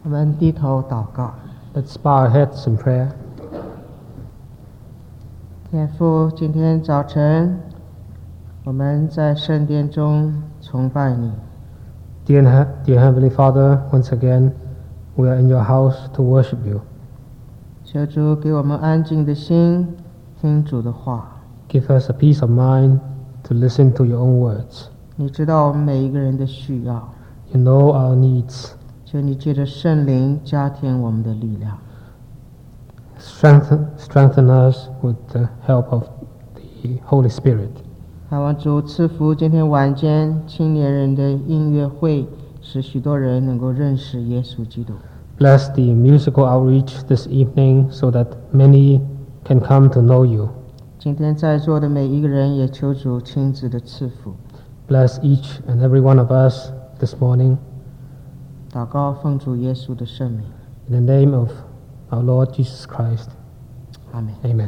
我们低头祷告。 Let's bow our heads in prayer. 天父，今天早晨我们在圣殿中崇拜你。 Dear Heavenly Father, once again, we are in your house to worship you. 求主给我们安静的心，听主的话。 Give us a peace of mind to listen to your own words. 你知道我们每一个人的需要， You know our needs. 求你借着圣灵加添我们的力量。 Strengthen us with the help of the Holy Spirit. 盼望主赐福今天晚间青年人的音乐会，使许多人能够认识耶稣基督。 Bless the musical outreach this evening so that many can come to know you. 今天在座的每一个人，也求主亲自的赐福。 Bless each and every one of us this morning. 祷告奉主耶稣的圣名， In the name of our Lord Jesus Christ. 阿门。 Amen.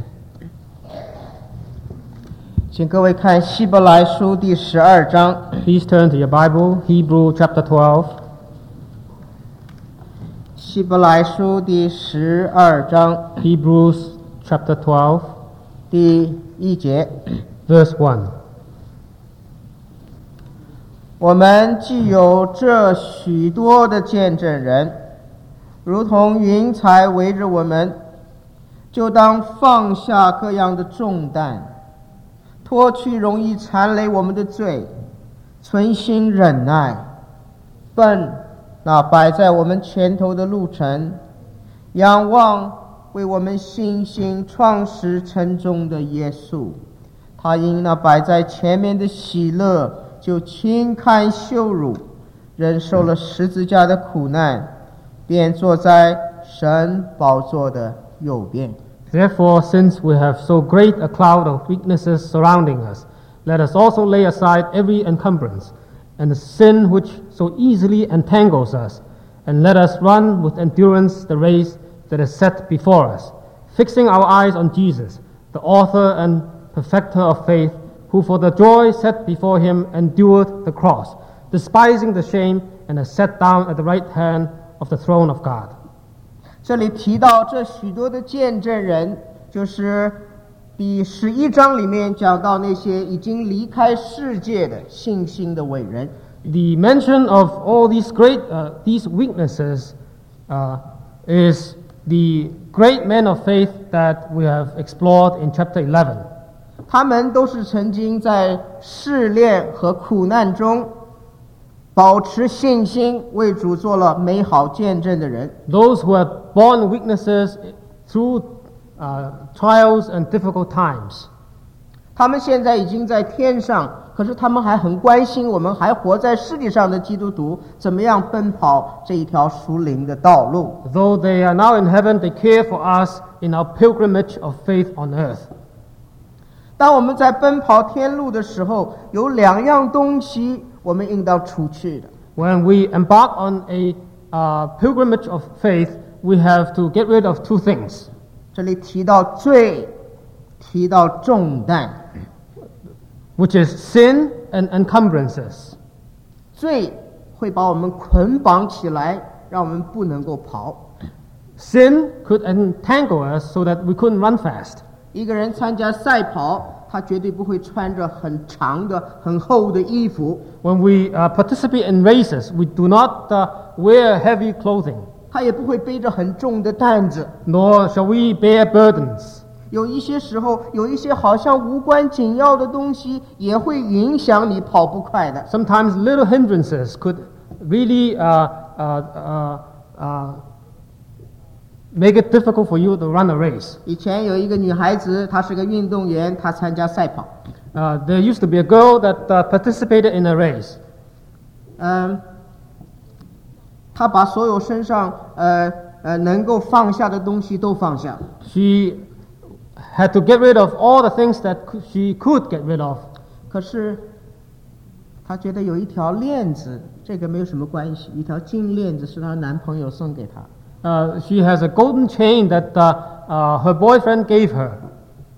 请各位看希伯来书第12章。 Please turn to your Bible, Hebrew chapter 12. 希伯来书第12章 Hebrews chapter 12, 第1节， verse 1. 我们既有这许多的见证人，如同云彩围着我们，就当放下各样的重担，脱去容易缠累我们的罪，存心忍耐，奔那摆在我们前头的路程，仰望为我们信心创始成终的耶稣。他因那摆在前面的喜乐，就轻看羞辱，忍受了十字架的苦难，便坐在神宝座的右边。 Therefore, since we have so great a cloud of weaknesses surrounding us, let us also lay aside every encumbrance and the sin which so easily entangles us, and let us run with endurance the race that is set before us, fixing our eyes on Jesus, the author and perfecter of faith, who for the joy set before him endured the cross, despising the shame, and is set down at the right hand of the throne of God. 这里提到这许多的见证人，就是第11章里面讲到那些已经离开世界的信心的伟人。 The mention of all these these weaknesses is the great men of faith that we have explored in chapter 11. 他们都是曾经在试炼和苦难中保持信心，为主做了美好见证的人。 Those who have borne weaknesses through trials and difficult times. 他们现在已经在天上，可是他们还很关心我们还活在世界上的基督徒怎么样奔跑这一条属灵的道路。 Though they are now in heaven, they care for us in our pilgrimage of faith on earth. 当我们在奔跑天路的时候，有2样东西我们应当除去的。 When we embark on a pilgrimage of faith, we have to get rid of two things. 这里提到罪，提到重担。 Which is sin and encumbrances. 罪会把我们捆绑起来，让我们不能够跑。 Sin could entangle us so that we couldn't run fast. 一个人参加赛跑，他绝对不会穿着很长的、很厚的衣服， When we participate in races, we do not wear heavy clothing, 他也不会背着很重的担子。 nor shall we bear burdens. 有一些时候，有一些好像无关紧要的东西，也会影响你跑不快的。 Sometimes little hindrances could really make it difficult for you to run a race. 以前有一个女孩子，她是个运动员，她参加赛跑。 There used to be a girl that participated in a race. 她把所有身上能够放下的东西都放下。 She had to get rid of all the things that she could get rid of. 可是她觉得有一条链子，这个没有什么关系，一条金链子是她男朋友送给她。 She has a golden chain that her boyfriend gave her.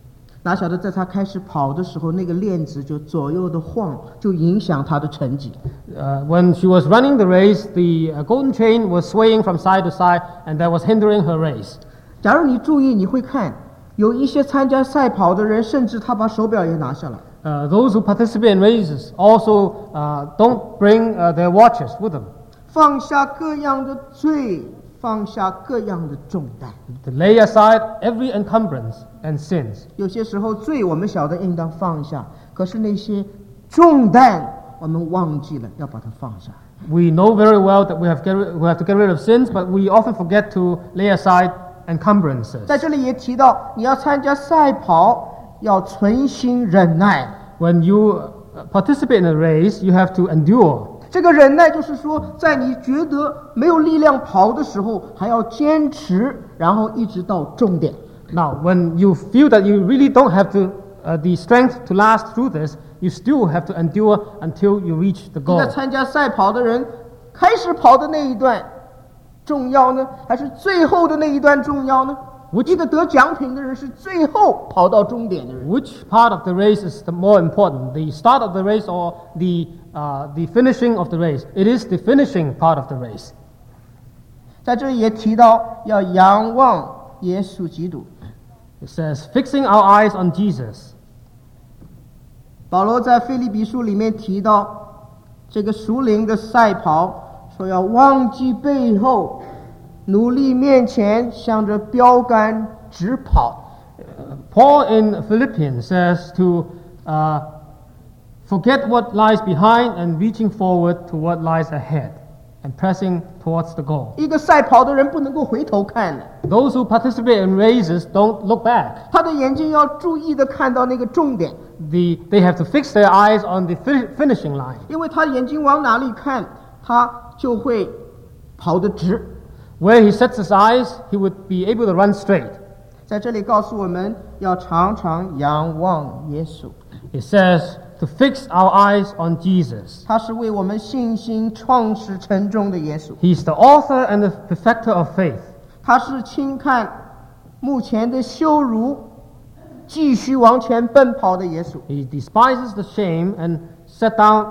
哪晓得在他开始跑的时候，那个链子就左右的晃，就影响他的成绩。 When she was running the race, the golden chain was swaying from side to side, and that was hindering her race. 假如你注意，你会看有一些参加赛跑的人，甚至他把手表也拿下来。 Those who participate in races also don't bring their watches with them. 放下各样的罪，放下各样的重担。 To lay aside every encumbrance and sins. 有些时候罪我们晓得应当放下，可是那些重担我们忘记了要把它放下。 We know very well that we have to get rid of sins, but we often forget to lay aside encumbrances. 在这里也提到，你要参加赛跑，要存心忍耐。 When you participate in a race, you have to endure. 这个忍耐就是说，在你觉得没有力量跑的时候，还要坚持，然后一直到终点。 Now, when you feel that you really don't have the strength to last through this, you still have to endure until you reach the 现 goal. 在参加赛跑的人，开始跑的那一段重要呢，还是最后的那一段重要呢？一个得奖品的人是最后跑到终点的人。 Which part of the race is the more important? The start of the race or the finishing of the race? It is the finishing part of the race. 在这里也提到要仰望耶稣基督。 It says, fixing our eyes on Jesus. 保罗在腓立比书里面提到这个属灵的赛跑，说要忘记背后，努力面前，向着标杆直跑。 Paul in Philippians says to forget what lies behind and reaching forward to what lies ahead and pressing towards the goal. 一个赛跑的人不能够回头看的， Those who participate in races don't look back. 他的眼睛要注意的看到那个重点， They have to fix their eyes on the finishing line. 因为他眼睛往哪里看，他就会跑得直。 Where he sets his eyes, he would be able to run straight. 在这里告诉我们要常常仰望耶稣， It says to fix our eyes on Jesus. 他是为我们信心创始成终的耶稣， He's the author and the perfecter of faith. 他是轻看目前的羞辱，继续往前奔跑的耶稣。 He despises the shame and set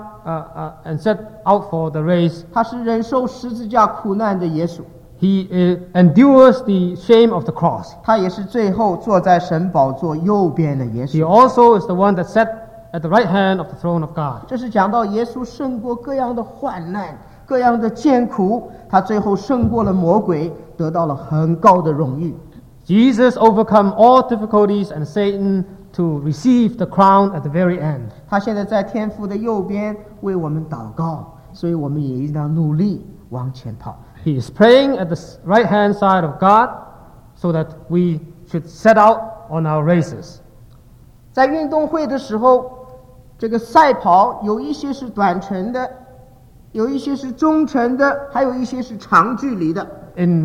out for the race. 他是忍受十字架苦难的耶稣， He endures the shame of the cross. 他也是最后坐在神宝座右边的耶 He 稣。 also is the one that sat at the right hand of the throne of God. 这是讲到耶稣胜过各样的患难、各样的艰苦，他最后胜过了魔鬼，得到了很高的荣誉。 Jesus overcome all difficulties and Satan to receive the crown at the very end. 他现在在天父的右边为我们祷告，所以我们也应当努力往前跑。 He is praying at the right hand side of God so that we should set out on our races. 在运动会的时候，这个赛跑有一些是短程的，有一些是中程的，还有一些是长距离的。 In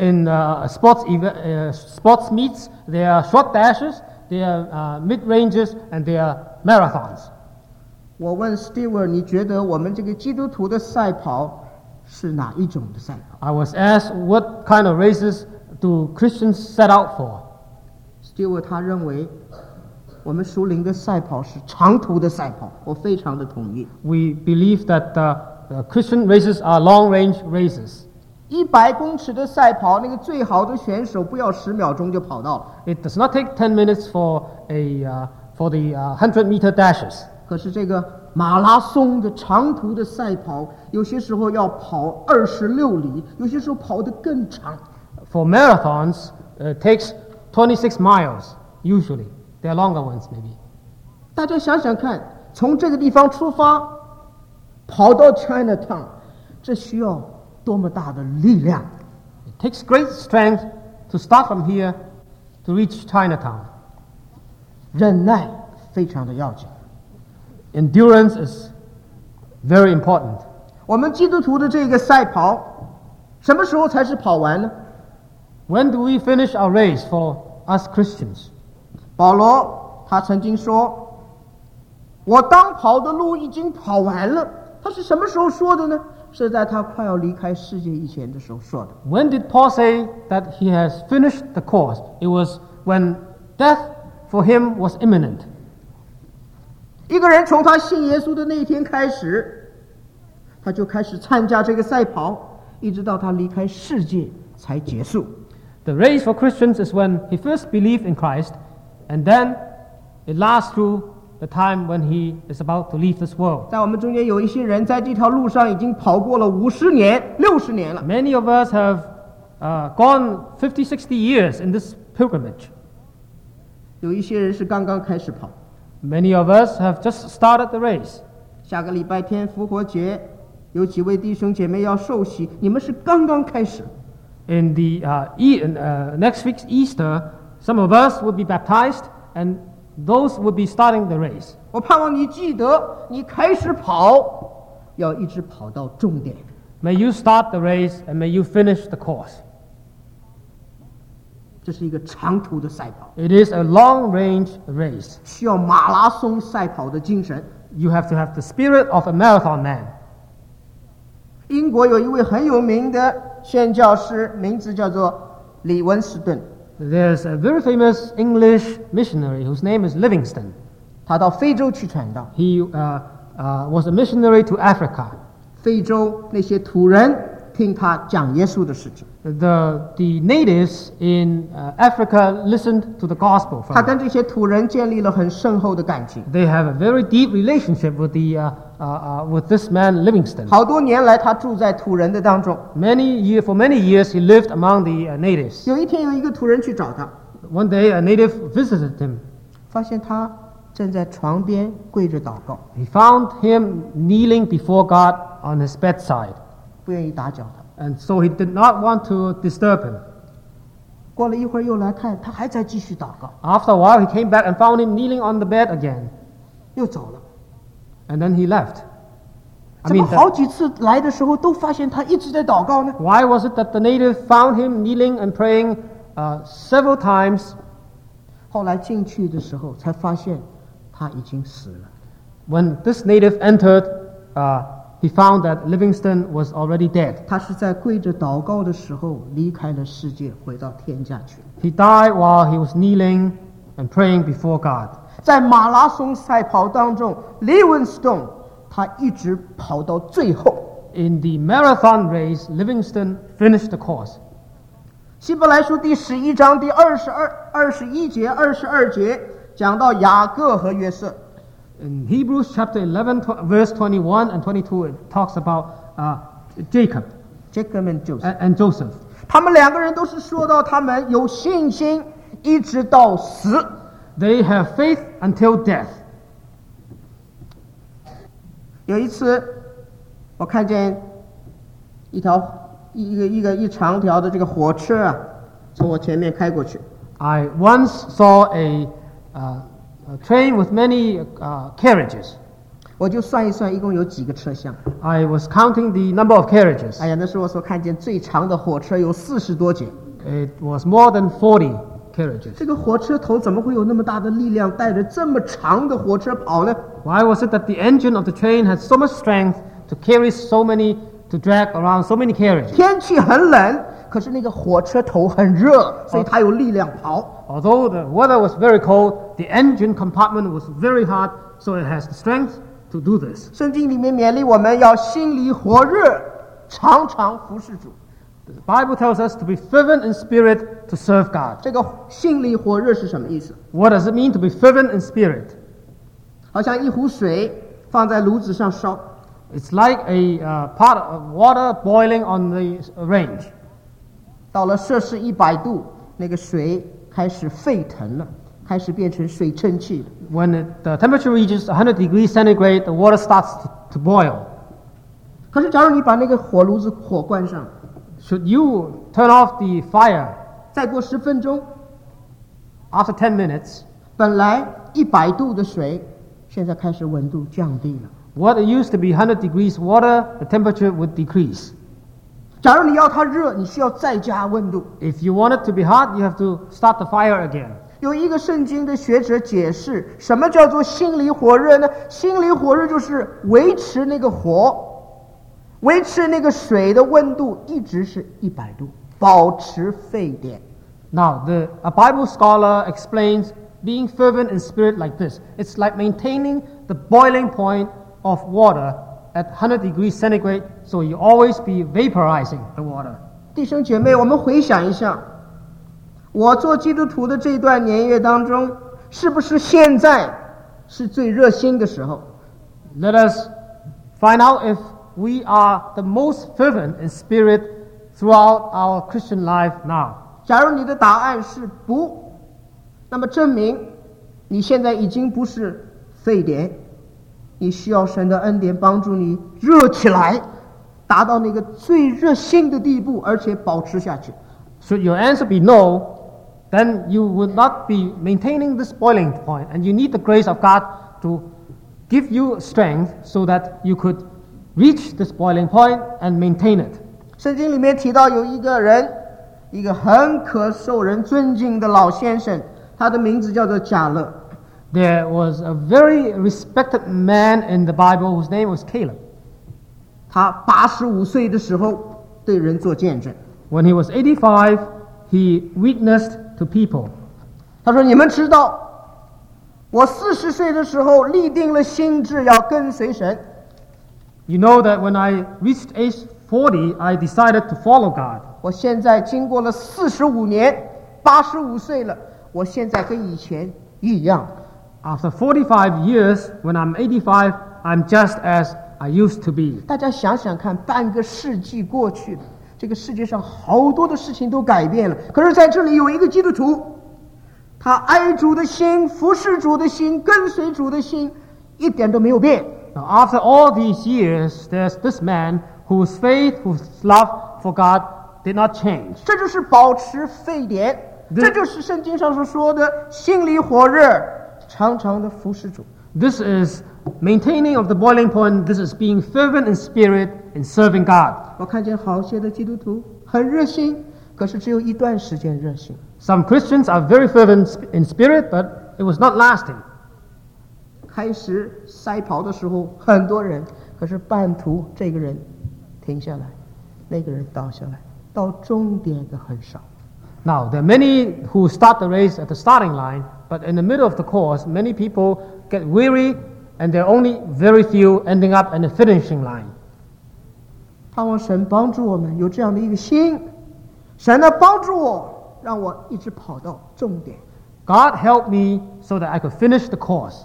sports meets, there are short dashes, there are mid-ranges, and there are marathons. 我问 Stewart， 你觉得我们这个基督徒的赛跑是哪一种的赛跑 I was asked, what kind of races do Christians set out for? ？Stewart 他认为我们属灵的赛跑是长途的赛跑，我非常的同意。 We believe that Christian races are long-range races. 100公尺的赛跑，那个最好的选手不要10秒钟就跑到了。 It does not take 10 minutes for the 100-meter dashes. 可是这个马拉松的长途的赛跑，有些时候要跑26里，有些时候跑得更长。 For marathons, it takes 26 miles, usually. There are longer ones, maybe. 大家想想看，从这个地方出发，跑到 Chinatown， 这需要多么大的力量！ It takes great strength to start from here to reach Chinatown. 忍耐非常的要紧。 Endurance is very important. 我们基督徒的这个赛跑，什么时候才是跑完呢？ When do we finish our race for us Christians? 保罗他曾经说：“我当跑的路已经跑完了。”他是什么时候说的呢？是在他快要离开世界以前的时候说的。 When did Paul say that he has finished the course? It was when death for him was imminent. 一个人从他信耶稣的那一天开始，他就开始参加这个赛跑，一直到他离开世界才结束。 The race for Christians is when he first believed in Christ, and then it lasts through the time when he is about to leave this world. 在我们中间有一些人在这条路上已经跑过了50年、60年了。 Many of us have gone 50, 60 years in this pilgrimage. 有一些人是刚刚开始跑。 Many of us have just started the race. 下个礼拜天复活节，有几位弟兄姐妹要受洗，你们是刚刚开始。 In the next week's Easter, some of us will be baptized, and those will be starting the race. 我盼望你记得，你开始跑，要一直跑到终点。 May you start the race, and may you finish the course. 这是一个长途的赛跑， It is a long-range race. 需要马拉松赛跑的精神。 You have to have the spirit of a marathon man. 英国有一位很有名的宣教师，名字叫做李文斯顿。 There's a very famous English missionary whose name is Livingstone. 他到非洲去传道， He was a missionary to Africa. 非洲那些土人听他讲耶稣的事情。 The natives in Africa listened to the gospel 他 from 跟 him. 这些土人建立了很深厚的感情。 They have a very deep relationship with with this man Livingstone. 好多年来，他住在土人的当中。 For many years, he lived among the natives. 有一天，有一个土人去找他， One day, a native visited him. 发现他正在床边跪着祷告， He found him kneeling before God on his bedside, 不愿意打搅他。 and so he did not want to disturb him. 过了一会儿，又来看，他还在继续祷告， After a while, he came back and found him kneeling on the bed again, 又走了。 and then he left. 怎么好几次来的时候都发现他一直在祷告呢？ Why was it that the native found him kneeling and praying several times? 后来进去的时候才发现他已经死了。 When this native entered, he found that Livingstone was already dead. 他是在跪着祷告的时候离开了世界，回到天家去。 He died while he was kneeling and praying before God. 在马拉松赛跑当中 ，Livingstone 他一直跑到最后。 In the marathon race, Livingstone finished the course. 希伯来书第11章第21节、22节讲到雅各和约瑟。 In Hebrews chapter 11, verse 21 and 22, it talks about Jacob Jacob and Joseph， and Joseph. 他们两个人都是说到他们有信心，一直到死。 They have faith until death. 有一次，我看见一长条的这个火车啊，从我前面开过去。 I once saw a train with many carriages. 我就算一算，一共有几个车厢。 I was counting the number of carriages. 哎呀，那是我所看见最长的火车，有40多节。 It was more than 40 carriages. 这个火车头怎么会有那么大的力量，带着这么长的火车跑呢？ Why was it that the engine of the train had so much strength to carry to drag around so many carriages? 天气很冷，可是那个火车头很热，所以它有力量跑。 Although the weather was very cold, the engine compartment was very hot, so it has the strength to do this. 圣经里面勉励我们要心里火热，常常服侍主。 The Bible tells us to be fervent in spirit to serve God. 这个心里火热是什么意思？ What does it mean to be fervent in spirit? 好像一壶水放在炉子上烧， It's like a pot of water boiling on the range. 到了摄氏100度，那个水开始沸腾了，开始变成水蒸气了。 When the temperature reaches 100 degrees centigrade, the water starts to boil. 可是，假如你把那个火炉子火关上， Should you turn off the fire 再过10分钟， after 10 minutes, 本来100度的水，现在开始温度降低了。 what used to be 100 degrees water, the temperature would decrease. 假如你要它热，你需要再加温度。 If you want it to be hot, you have to start the fire again. 有一个圣经的学者解释，什么叫做心里火热呢？心里火热就是维持那个火，维持那个水的温度一直是100度，保持沸点。 Now, a Bible scholar explains being fervent in spirit like this. It's like maintaining the boiling point of water at 100 degrees centigrade, so you always be vaporizing the water. 弟兄姐妹，我们回想一下，我做基督徒的这段年月当中，是不是现在是最热心的时候？ Let us find out if we are the most fervent in spirit throughout our Christian life now. 假如你的答案是不，那么证明你现在已经不是沸点，你需要神的恩典帮助你热起来，达到那个最热心的地步，而且保持下去。 Should your answer be no, then you would not be maintaining this boiling point, and you need the grace of God to give you strength so that you could reach this boiling point and maintain it. 圣经里面提到有一个人，一个很可受人尊敬的老先生，他的名字叫做迦勒。 There was a very respected man in the Bible whose name was Caleb. 他85岁的时候对人做见证。 When he was 85, he witnessed to people. 他说：“你们知道，我40岁的时候立定了心志要跟随神。 You know that when I reached age 40, I decided to follow God. 我现在经过了45年，85岁了，我现在跟以前一样。 After 45 years, when I'm 85, I'm just as I used to be. 大家想想看，半个世纪过去了，这个世界上好多的事情都改变了。可是在这里有一个基督徒，他爱主的心、服侍主的心、跟随主的心，一点都没有变。 Now, after all these years, there's this man whose faith, whose love for God did not change. 这就是保持沸点，这就是圣经上所说的心里火热，常常的服侍主。 This is maintaining of the boiling point. This is being fervent in spirit in serving God. 我看见好些的基督徒很热心，可是只有一段时间热心。 Some Christians are very fervent in spirit, but it was not lasting. 开始赛跑的时候很多人，可是半途这个人停下来，那个人倒下来，到终点的很少。 Now, there are many who start the race at the starting line, but in the middle of the course, many people get weary, and there are only very few ending up in the finishing line. 盼望神帮助我们有这样的一个心，神呢帮助我，让我一直跑到终点。 God helped me so that I could finish the course.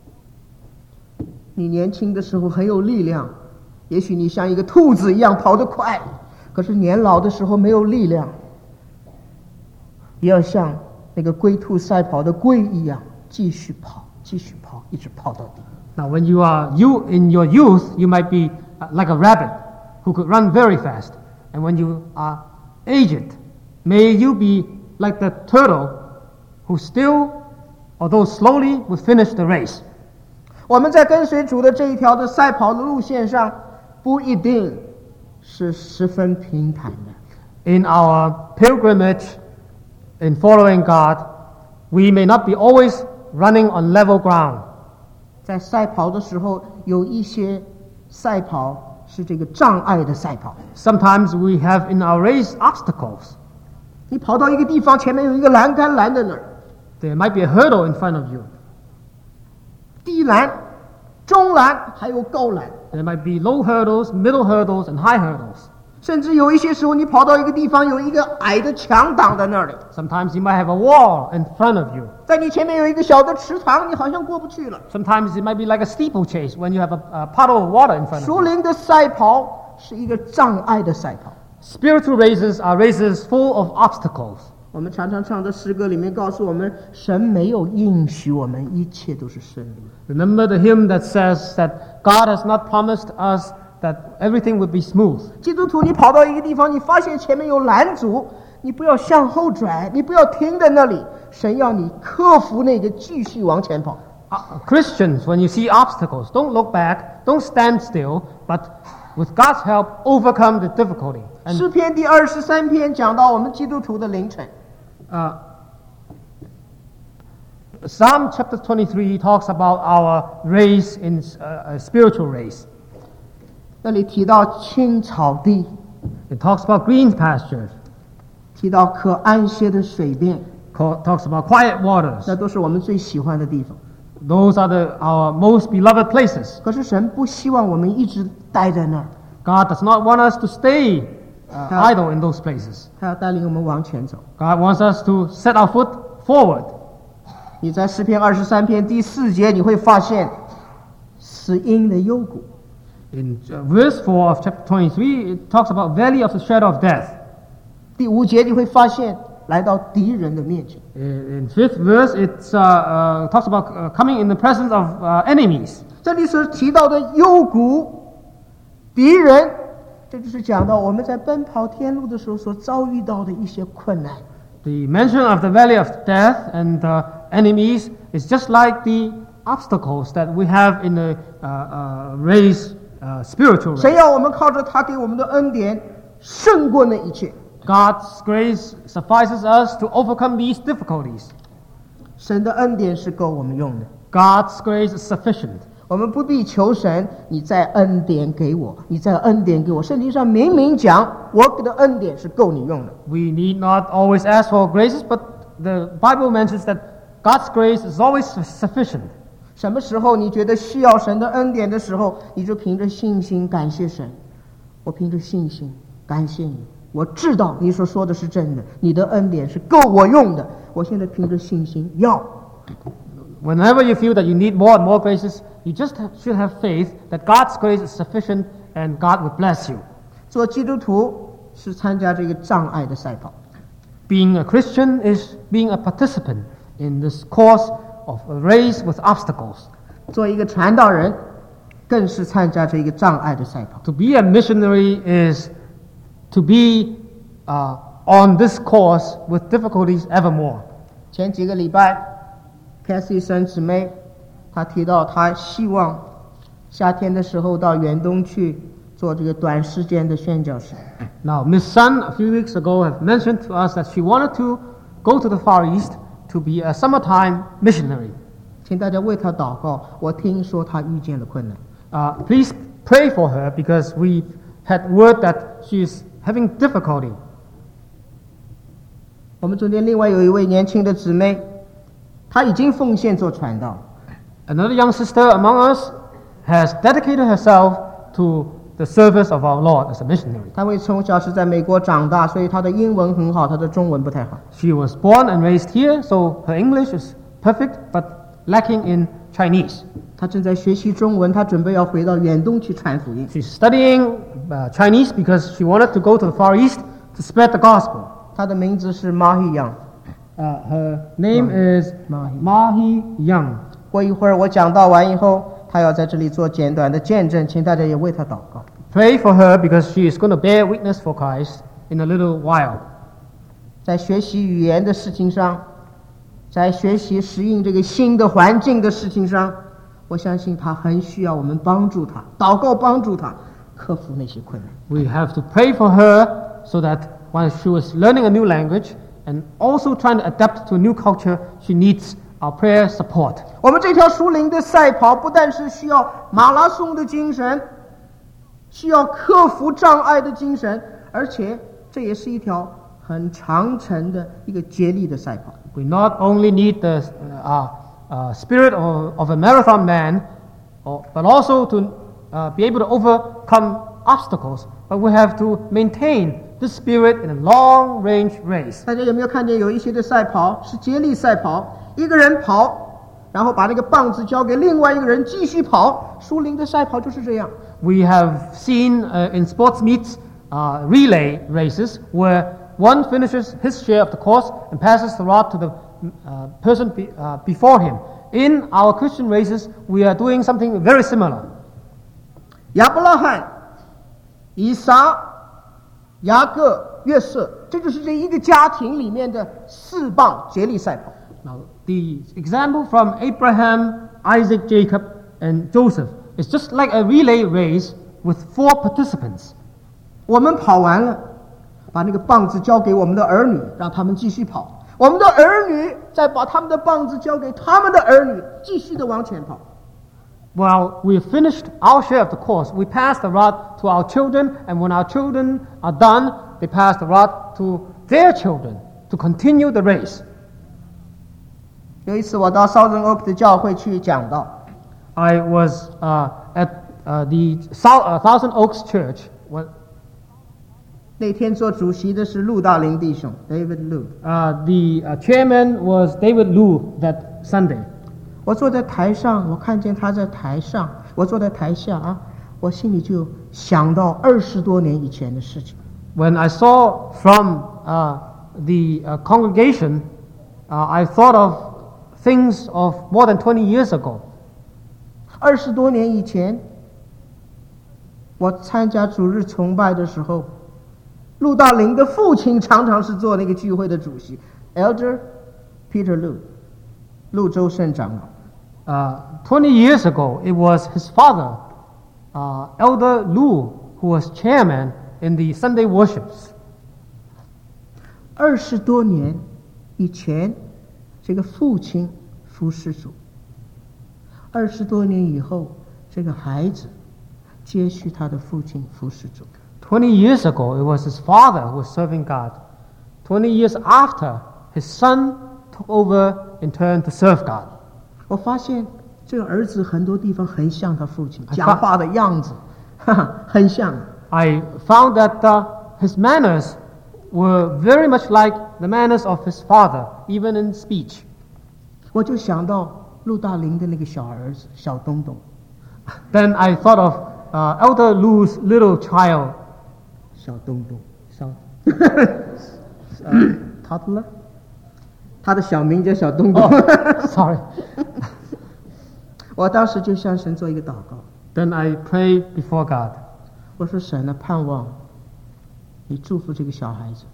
你年轻的时候很有力量，也许你像一个兔子一样跑得快，可是年老的时候没有力量，也要像那个龟兔赛跑的龟一样，继续跑，继续跑，一直跑到底。 Now, when you are in your youth, you might be like a rabbit who could run very fast. And when you are aged, may you be like the turtle who still, although slowly, will finish the race. 我们在跟随主的这一条的赛跑的路线上，不一定是十分平坦的。 In our pilgrimage, in following God, we may not be always running on level ground. 在赛跑的时候，有一些赛跑是这个障碍的赛跑。 Sometimes we have in our race obstacles. 你跑到一个地方，前面有一个栏杆拦在那儿， There might be a hurdle in front of you. 低栏、中栏还有高栏， There might be low hurdles, middle hurdles, and high hurdles. 甚至有一些时候，你跑到一个地方，有一个矮的墙挡在那里， Sometimes you might have a wall in front of you. 在你前面有一个小的池塘，你好像过不去了。 Sometimes it might be like a steeplechase when you have a puddle of water in front 属 of you. 灵的赛跑是一个障碍的赛跑。 Spiritual races are races full of obstacles. 我们常常唱的诗歌里面告诉我们，神没有应许我们一切都是顺利。 Remember the hymn that says that God has not promised us that everything would be smooth. 基督徒，你跑到一个地方，你发现前面有拦阻，你不要向后拽，你不要停在那里，神要你克服那个，继续往前跑。 Christians, when you see obstacles, don't look back, don't stand still, but with God's help, overcome the difficulty. 诗 And 篇第23篇讲到我们基督徒的凌晨， Psalm chapter 23 talks about our race in a spiritual race. 那里提到青草地， It talks about green pastures, 提到可安歇的水边， talks about quiet waters. 那都是我们最喜欢的地方。 Those are our most beloved places. 可是神不希望我们一直待在那儿， God does not want us to stay idle in those places. 他要带领我们往前走。 God wants us to set our foot forward. 你在诗篇23篇第4节，你会发现死荫的幽谷。 In verse 4 of chapter 23, it talks about valley of the shadow of death. 第5节你会发现来到敌人的面前。 In 5th verse, it talks about coming in the presence of enemies. 这里所提到的幽谷、敌人，这就是讲到我们在奔跑天路的时候所遭遇到的一些困难。 The mention of the valley of death and enemies is just like the obstacles that we have in the race, spiritual 神 race. 要我们靠着他给我们的恩典胜过那一切。 God's grace suffices us to overcome these difficulties. 神的恩典是够我们用的， God's grace is sufficient. 我们不必求神，你再恩典给我，你再恩典给我。圣经上明明讲，我给的恩典是够你用的。 We need not always ask for graces, but the Bible mentions that God's grace is always sufficient. 什么时候你觉得需要神的恩典的时候，你就凭着信心感谢神。我凭着信心感谢你，我知道你所说的是真的，你的恩典是够我用的。我现在凭着信心要。 Whenever you feel that you need more and more graces, you just should have faith that God's grace is sufficient and God will bless you. 做基督徒是参加这个障碍的赛跑。 Being a Christian is being a participant in this course of a race with obstacles. 做一个传道人，更是参加这个障碍的赛跑。 To be a missionary is to be on this course with difficulties evermore. 前几个礼拜 Cassie 森姊妹，她提到她希望夏天的时候到远东去做这个短时间的宣教士。 Now, Miss Sun a few weeks ago have mentioned to us that she wanted to go to the Far East to be a summertime missionary. 请大家为她祷告。我听说她遇见了困难。 Please pray for her because we had word that she is having difficulty. 我们中间另外有一位年轻的姊妹，她已经奉献做传道。 Another young sister among us has dedicated herself to the service of our Lord as a missionary. 她因为从小是在美国长大，所以她的英文很好，她的中文不太好。 She was born and raised here, so her English is perfect but lacking in Chinese. 她正在学习中文，她准备要回到远东去传福音。 She's studying Chinese because she wanted to go to the Far East to spread the gospel. 她的名字是 Mahi Yang。 Her name is Mahi Young. 过一会儿我讲道完以后，她要在这里做简短的见证，请大家也为她祷告。 Pray for her because she is going to bear witness for Christ in a little while. 在学习语言的事情上，在学习适应这个新的环境的事情上，我相信她很需要我们帮助她，祷告帮助她克服那些困难。 We have to pray for her so that while she was learning a new language and also trying to adapt to a new culture, she needs our prayer support. 我们这条属灵的赛跑，不但是需要马拉松的精神，需要克服障碍的精神，而且这也是一条很长程的一个接力的赛跑。 We not only need the spirit of a marathon man, but also to be able to overcome obstacles. But we have to maintain this spirit in a long-range race. 大家有没有看见有一些的赛跑是接力赛跑，一个人跑，然后把那个棒子交给另外一个人继续跑。属灵的赛跑就是这样。 We have seen in sports meets relay races where one finishes his share of the course and passes the rod to the person before him. In our Christian races, we are doing something very similar. 亚伯拉罕、以撒、雅各、约瑟，这就是这一个家庭里面的4棒接力赛跑。 Now, the example from Abraham, Isaac, Jacob, and Joseph is just like a relay race with 4 participants. 我们跑完了，把那个棒子交给我们的儿女，让他们继续跑。我们的儿女再把他们的棒子交给他们的儿女，继续的往前跑。 While we finished our share of the course, we pass the rod to our children, and when our children are done, they pass the rod to their children to continue the race. 有一次我到 Southern Oak 的教会去讲道， I was at the Thousand Oaks Church. 那天做主席的是陆大林弟兄 David Lu。 The chairman was David Lu that Sunday. 我坐在台上，我看见他在台上，我坐在台下啊，我心里就想到20多年以前的事情。 When I saw from the congregation, I thought of things of more than 20 years ago. 20多年以前，我参加主日崇拜的时候，陆大林的父亲常常是做那个聚会的主席 ，Elder Peter Lu， 陆周胜长老。 20 years ago, it was his father, Elder Lu, who was chairman in the Sunday worships. 20多年以前，这个父亲服侍主；20多年以后，这个孩子接续他的父亲服侍主。 20 years ago, it was his father who was serving God. 20 years after, his son took over in turn to serve God. 我发现这个儿子很多地方很像他父亲，讲话的样子，很像。 I found that his manners were very much like the manners of his father, even in speech. 我就想到陆大林的那个小儿子小东东， Then I thought of Elder Lu's little child, 小东东，toddler， 他的小名叫小东东。 sorry. 我当时就向神做一个祷告， Then I prayed before God. 我说神啊，盼望你祝福这个小孩子，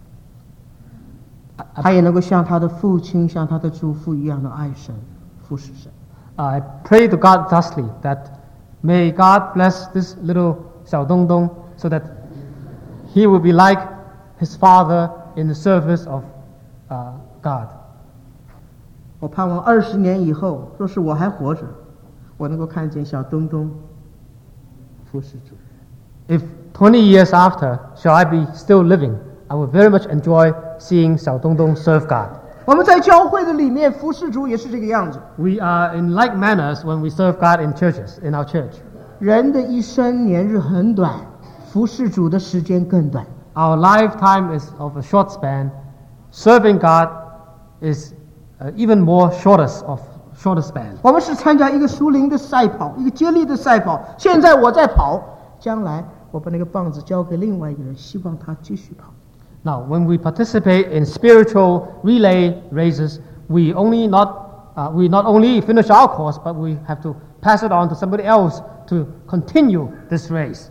他也能够像他的父亲、像他的祖父一样的爱神、服侍神。 I prayed to God thusly that may God bless this little Xiao Dongdong so that he will be like his father in the service of God. 我盼望20年以后，若是我还活着，我能够看见小东东服侍主。 If 20 years after, shall I be still living, I would very much enjoy seeing Xiao Dongdong serve God. 我们在教会的里面服侍主也是这个样子。 We are in like manners when we serve God in churches, in our church. 人的一生年日很短，服侍主的时间更短。 Our lifetime is of a short span. Serving God is even more shorter span. 我们是参加一个属灵的赛跑，一个接力的赛跑。现在我在跑，将来我把那个棒子交给另外一个人，希望他继续跑。 Now, when we participate in spiritual relay races, we not only finish our course, but we have to pass it on to somebody else to continue this race.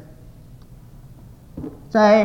在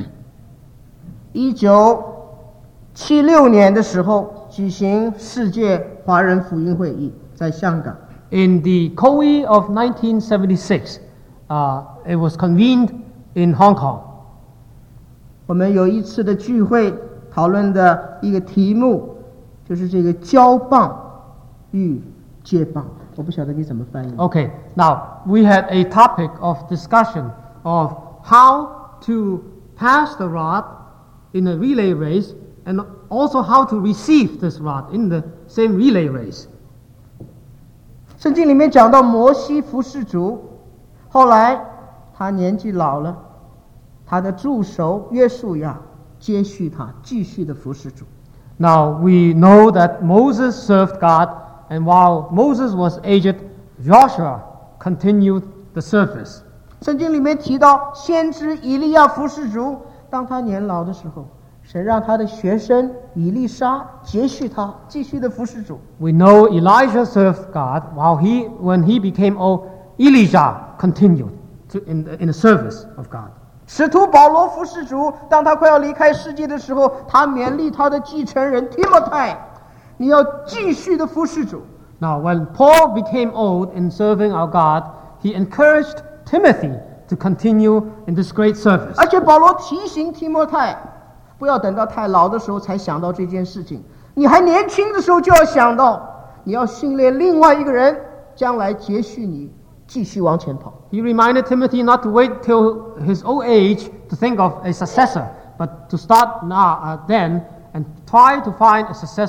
1976年的时候，举行世界华人福音会议，在香港。 In the COE of 1976, it was convened in Hong Kong. 我们有一次的聚会，讨论的一个题目就是这个交棒与接棒。我不晓得你怎么翻译。 Okay, now we had a topic of discussion of how to pass the rod in a relay race and also how to receive this rod in the same relay race. 圣经里面讲到摩西服侍主，后来他年纪老了，他的助手约书亚接续他，继续的服侍主。 Now we know that Moses served God, and while Moses was aged, Joshua continued the service. 圣经里面提到先知以利亚服侍主，当他年老的时候，神让他的学生以利沙接续他，继续的服侍主。 We know Elijah served God, while when he became old, Elijah continued in the service of God. 使徒保罗服侍主，当他快要离开世界的时候，他勉励他的继承人提摩太，你要继续的服侍主。 Now, when Paul became old in serving our God, he encouraged Timothy to continue in this great service. 而且保罗提醒提摩太，不要等到太老的时候才想到这件事情，你还年轻的时候就要想到，你要训练另外一个人，将来接续你，继续往前跑。 He reminded Timothy not to wait till his old age to think of a successor, but to start now, then, and try to find a successor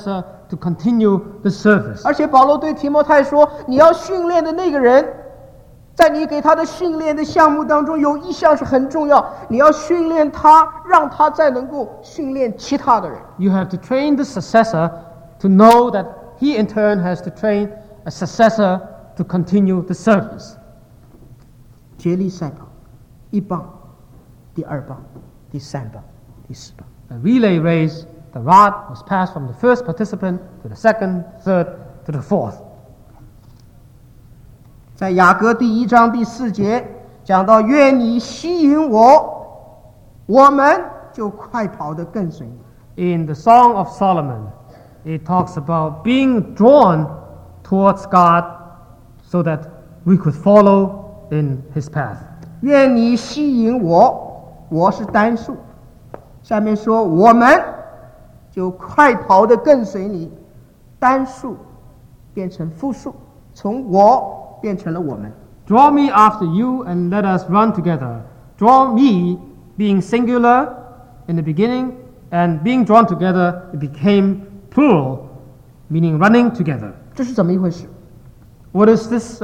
to continue the service. 而且保罗对提摩太说，你要训练的那个人，在你给他的训练的项目当中，有一项是很重要，你要训练他，让他再能够训练其他的人。 You have to train the successor to know that he in turn has to train a successor to continue the service. 接力赛跑，1棒，第2棒，第3棒，第4棒。 A relay race, the rod was passed from the first participant to the second, third, to the fourth. 在雅歌第1章第4节讲到，愿你吸引我，我们就快跑地跟随你。 In the Song of Solomon, it talks about being drawn towards God so that we could follow in His path. 愿你吸引我，我是单数。下面说，我们就快跑地跟随你，单数变成复数，从我变成了我们。 Draw me after you and let us run together. Draw me, being singular in the beginning, and being drawn together, it became plural, meaning running together. 这是怎么一回事？ What is this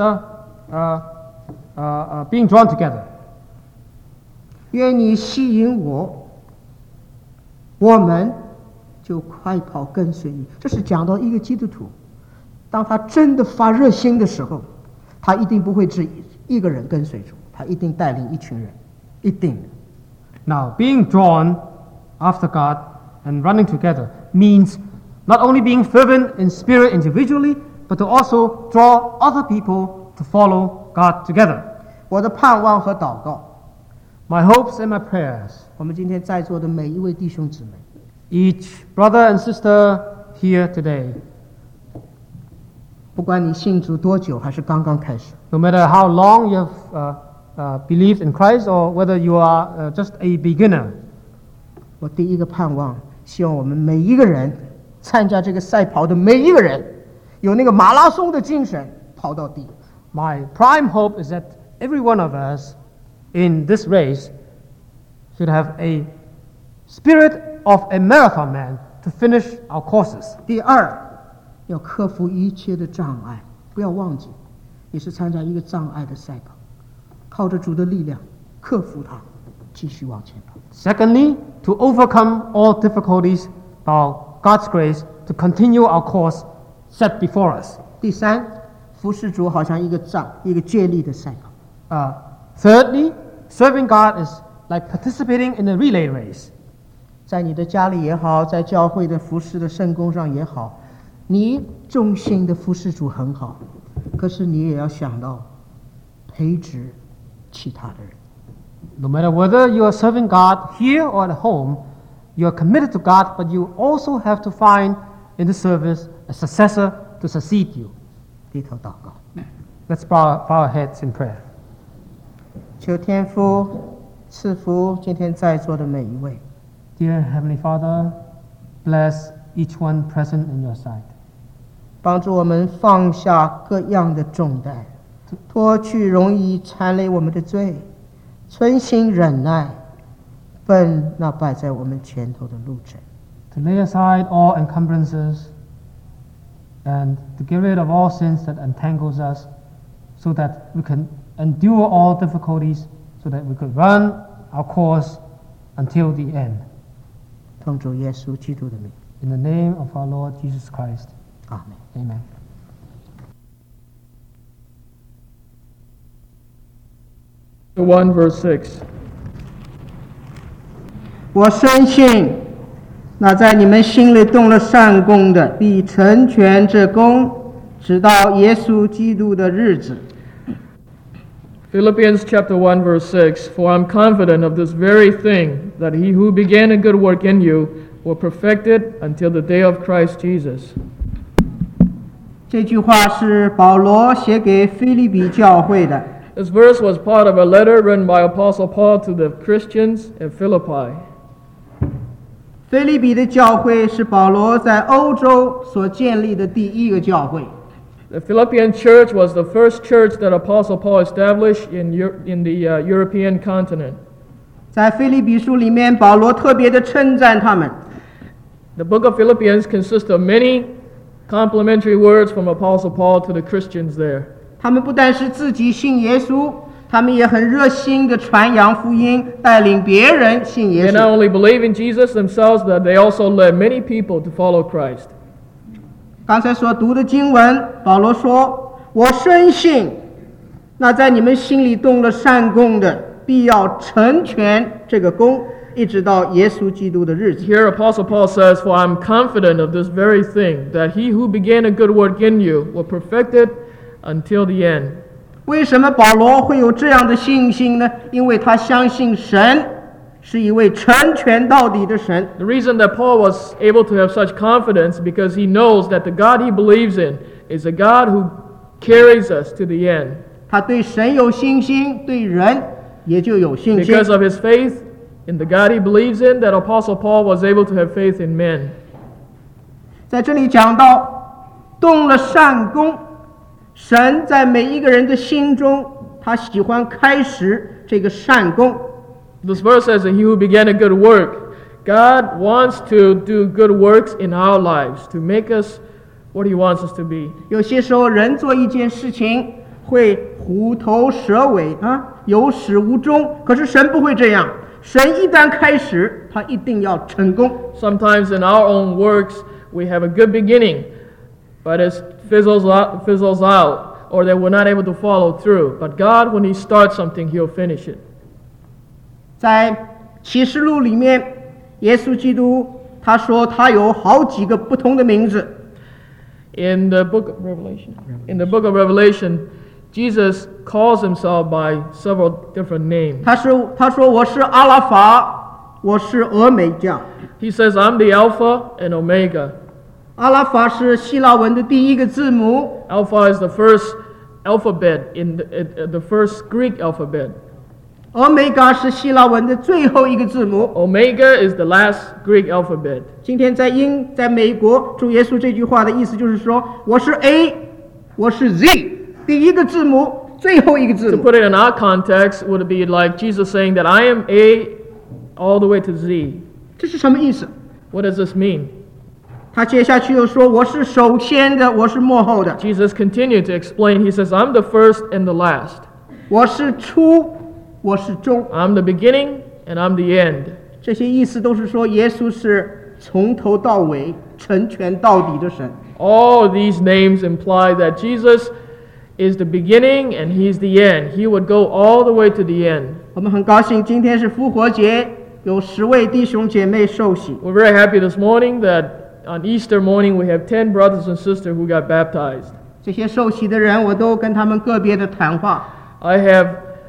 being drawn together? 愿你吸引我，我们就快跑跟随你。这是讲到一个基督徒，当他真的发热心的时候，他一定不会只一个人跟随主，他一定带领一群人，一定的。 Now, being drawn after God and running together means not only being fervent in spirit individually, but to also draw other people to follow God together. 我的盼望和祷告， My hopes and my prayers, 我们今天在座的每一位弟兄姊妹， each brother and sister here today, 不管你信主多久，还是刚刚开始， no matter how long you have believed in Christ or whether you are just a beginner, 我第一个盼望，希望我们每一个人参加这个赛跑的每一个人，有那个马拉松的精神，跑到底。 my prime hope is that every one of us in this race should have a spirit of a marathon man to finish our courses. 第二，要克服一切的障碍，不要忘记，你是参加一个障碍的赛跑，靠着主的力量克服它，继续往前跑。 Secondly, to overcome all difficulties by God's grace to continue our course set before us. 第三，服侍主好像一个接力的赛跑。 Thirdly, serving God is like participating in a relay race. 在你的家里也好，在教会的服侍的圣工上也好，你忠心的服侍主很好，可是你也要想到培植其他的人。 No matter whether you are serving God here or at home, you are committed to God, but you also have to find in the service a successor to succeed you. 低头祷告， Let's bow our heads in prayer. 求天父赐福今天在座的每一位， Dear Heavenly Father, bless each one present in your sight. 帮助我们放下各样的重担，脱去容易缠累我们的罪，存心忍耐，奔那摆在我们前头的路程。 To lay aside all encumbrances and to get rid of all sins that entangles us so that we can endure all difficulties so that we could run our course until the end. 奉主耶稣基督的名， In the name of our Lord Jesus Christ. 阿门。 Amen. 1 verse 6. 我深信，那在你们心里动了善功的，必成全这功，直到耶稣基督的日子。 Philippians chapter 1 verse 6. For I'm confident of this very thing, that he who began a good work in you will perfect it until the day of Christ Jesus. 这句话是保罗写给腓立比教会的。 This verse was part of a letter written by Apostle Paul to the Christians in Philippi. 腓立比的教会是保罗在欧洲所建立的第一个教会。 The Philippian church was the first church that Apostle Paul established in the European continent. 在腓立比书里面，保罗特别的称赞他们。 The book of Philippians consists of many complimentary words from Apostle Paul to the Christians there. 他们不但是自己信耶稣，他们也很热心的传扬福音，带领别人信耶 They not 稣。 only believe in Jesus themselves, but they also led many people to follow Christ. 刚才所读的经文，保罗说：“我深信，那在你们心里动了善功的，必要成全这个功，一直到耶稣基督的日子。” Here Apostle Paul says, "For I'm confident of this very thing, that he who began a good work in you will perfect it until the end." 为什么保罗会有这样的信心呢？因为他相信神是一位成全到底的神。 The reason that Paul was able to have such confidence because he knows that the God he believes in is a God who carries us to the end. 他对神有信心，对人也就有信心。 Because of his faith in the God he believes in, that Apostle Paul was able to have faith in men. 在这里讲到动了善功，神在每一个人的心中，他喜欢开始这个善功。 This verse says that he who began a good work, God wants to do good works in our lives to make us what he wants us to be. 有些时候，人做一件事情会虎头蛇尾啊，有始无终。可是神不会这样，神一旦开始，他一定要成功。 Sometimes in our own works, we have a good beginning, but it fizzles out, or that we're not able to follow through. But God, when he starts something, he'll finish it. 在启示录里面，耶稣基督他说他有好几个不同的名字。 In the book of Revelation, Jesus calls himself by several different names. 他说我是阿拉法，我是俄美加。 He says, "I'm the Alpha and Omega." 阿拉法是希腊文的第一个字母， Alpha is the first alphabet in the first Greek alphabet. 俄美加是希腊文的最后一个字母。 Omega is the last Greek alphabet. 今天在美国，主耶稣这句话的意思就是说，我是 A， 我是 Z， 第一个字母，最后一个字 To 母。 put it in our context, would it be like Jesus saying that I am A all the way to Z? 这是什么意思？ What does this mean? 他接下去又说，我是首先的，我是末后的， Jesus continued to explain. He says, "I'm the first and the last. 我是初，我是终。 I'm the beginning and I'm the end." 这些意思都是说，耶稣是从头到尾成全到底的神。 All these names imply that Jesus is the beginning and he's the end. He would go all the way to the end. 我们很高兴，今天是复活节，有10位弟兄姐妹受洗。 We're very happy this morning that on Easter morning we have 10 brothers and sisters who got baptized. 这些受洗的人，我都跟他们个别的谈话。 I have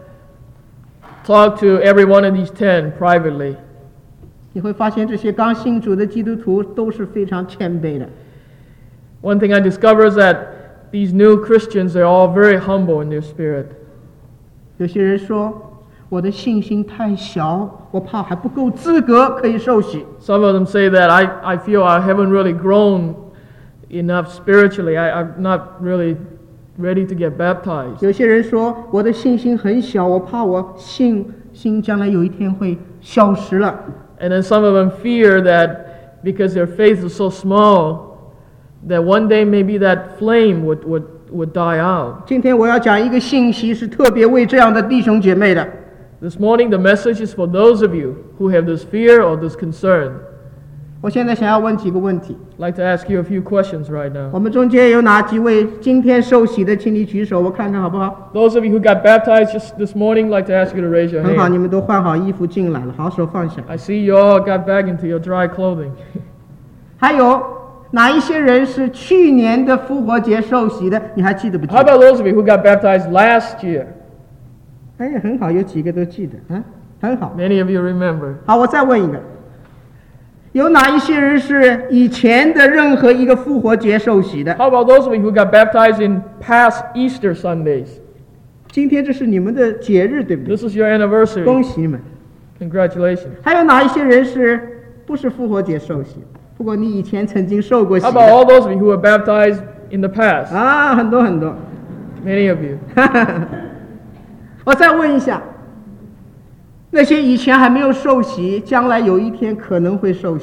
talked to every one of these 10 privately. 你会发现，这些刚信主的基督徒都是非常谦卑的。 One thing I discovered is that these new Christians, they're all very humble in their spirit. 有些人说，我的信心太小，我怕还不够资格可以受洗。 Some of them say that I feel I haven't really grown enough spiritually. I'm not really ready to get baptized. 有些人说，我的信心很小，我怕我信心将来有一天会消失了。 And then some of them fear that because their faith is so small, that one day maybe that flame would die out. 今天我要讲一个信息，是特别为这样的弟兄姐妹的。 This morning, the message is for those of you who have this fear or this concern. 我现在想要问几个问题。 I'd like to ask you a few questions right now. 我们中间有哪几位今天受洗的，请你举手，我看看好不好？ Those of you who got baptized just this morning, I'd like to ask you to raise your 很好，你 hand. 们都换好衣服进来了，好，手放下。 I see you all got back into your dry clothing. 还有哪一些人是去年的复活节受洗的？你还记得不记 How 得？ about those of you who got baptized last year? 哎，很好，有几个都记得，啊，很好。 Many of you remember. 好，我再问一个，有哪一些人是以前的任何一个复活节受洗的？ How about those of you who got baptized in past Easter Sundays? 今天这是你们的节日，对不对？ This is your anniversary. 恭喜你们。 Congratulations. 还有哪一些人是不是复活节受洗？不过你以前曾经受过洗 How 的 about all those of you who were baptized in the past? 啊，很多很多。 Many of you. 我再问一下，那些以前还没有受洗，将来有一天可能会受洗的，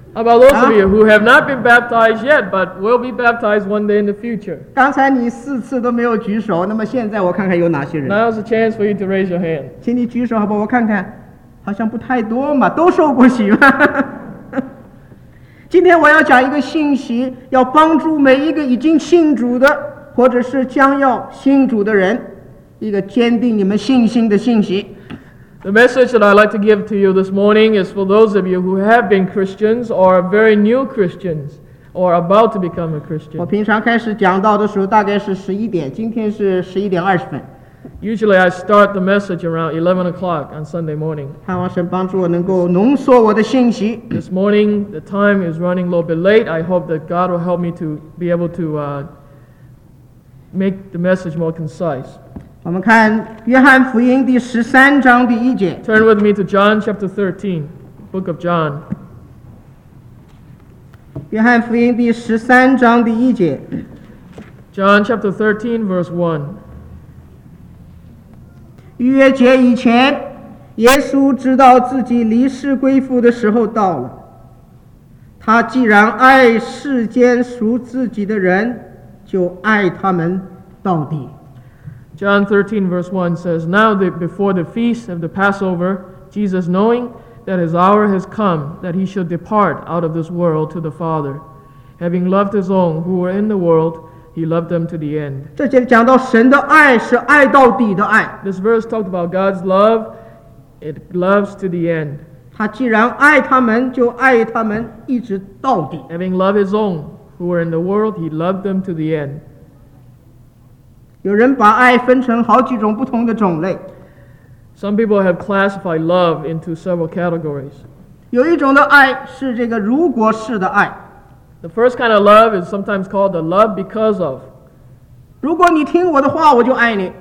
How about those of you who have not been baptized yet, but will be baptized one day in the future? 刚才你4次都没有举手，那么现在我看看有哪些人， Now's the chance for you to raise your hand. 请你举手好不好？我看看，好像不太多嘛，都受过洗嘛。今天我要讲一个信息，要帮助每一个已经信主的，或者是将要信主的人，一个坚定你们信心的信息。 The message that I'd like to give to you this morning is for those of you who have been Christians or are very new Christians or about to become a 我 Christian. 平常开始讲到的时候大概是11点，今天是11点20分。 Usually I start the message around 11 o'clock on Sunday morning. 盼望神帮助我能够浓缩我的信息。 This morning, the time is running a little bit late. I hope that God will help me to be able to make the message more concise. 我们看约翰福音第13章第1节。 Turn with me to John chapter 13, book of John. 约翰福音第13章第1节。 John chapter 13, verse 1. 逾越节以前，耶稣知道自己离世归父的时候到了。他既然爱世间属自己的人，就爱他们到底。 John 13, verse 1 says, Now before the feast of the Passover, Jesus, knowing that his hour has come, that he should depart out of this world to the Father, having loved his own who were in the world, he loved them to the end. 这节讲到神的爱是爱到底的爱。 This verse talked about God's love. It loves to the end. 他既然爱他们，就爱他们一直到底。 Having loved his own who were in the world, he loved them to the end. 有人把爱分成好几种不同的种类， Some people have classified love into several categories. 有一种的爱是这个如果式的爱， The first kind of love is sometimes called the love because of. 如果你听我的话，我就爱你；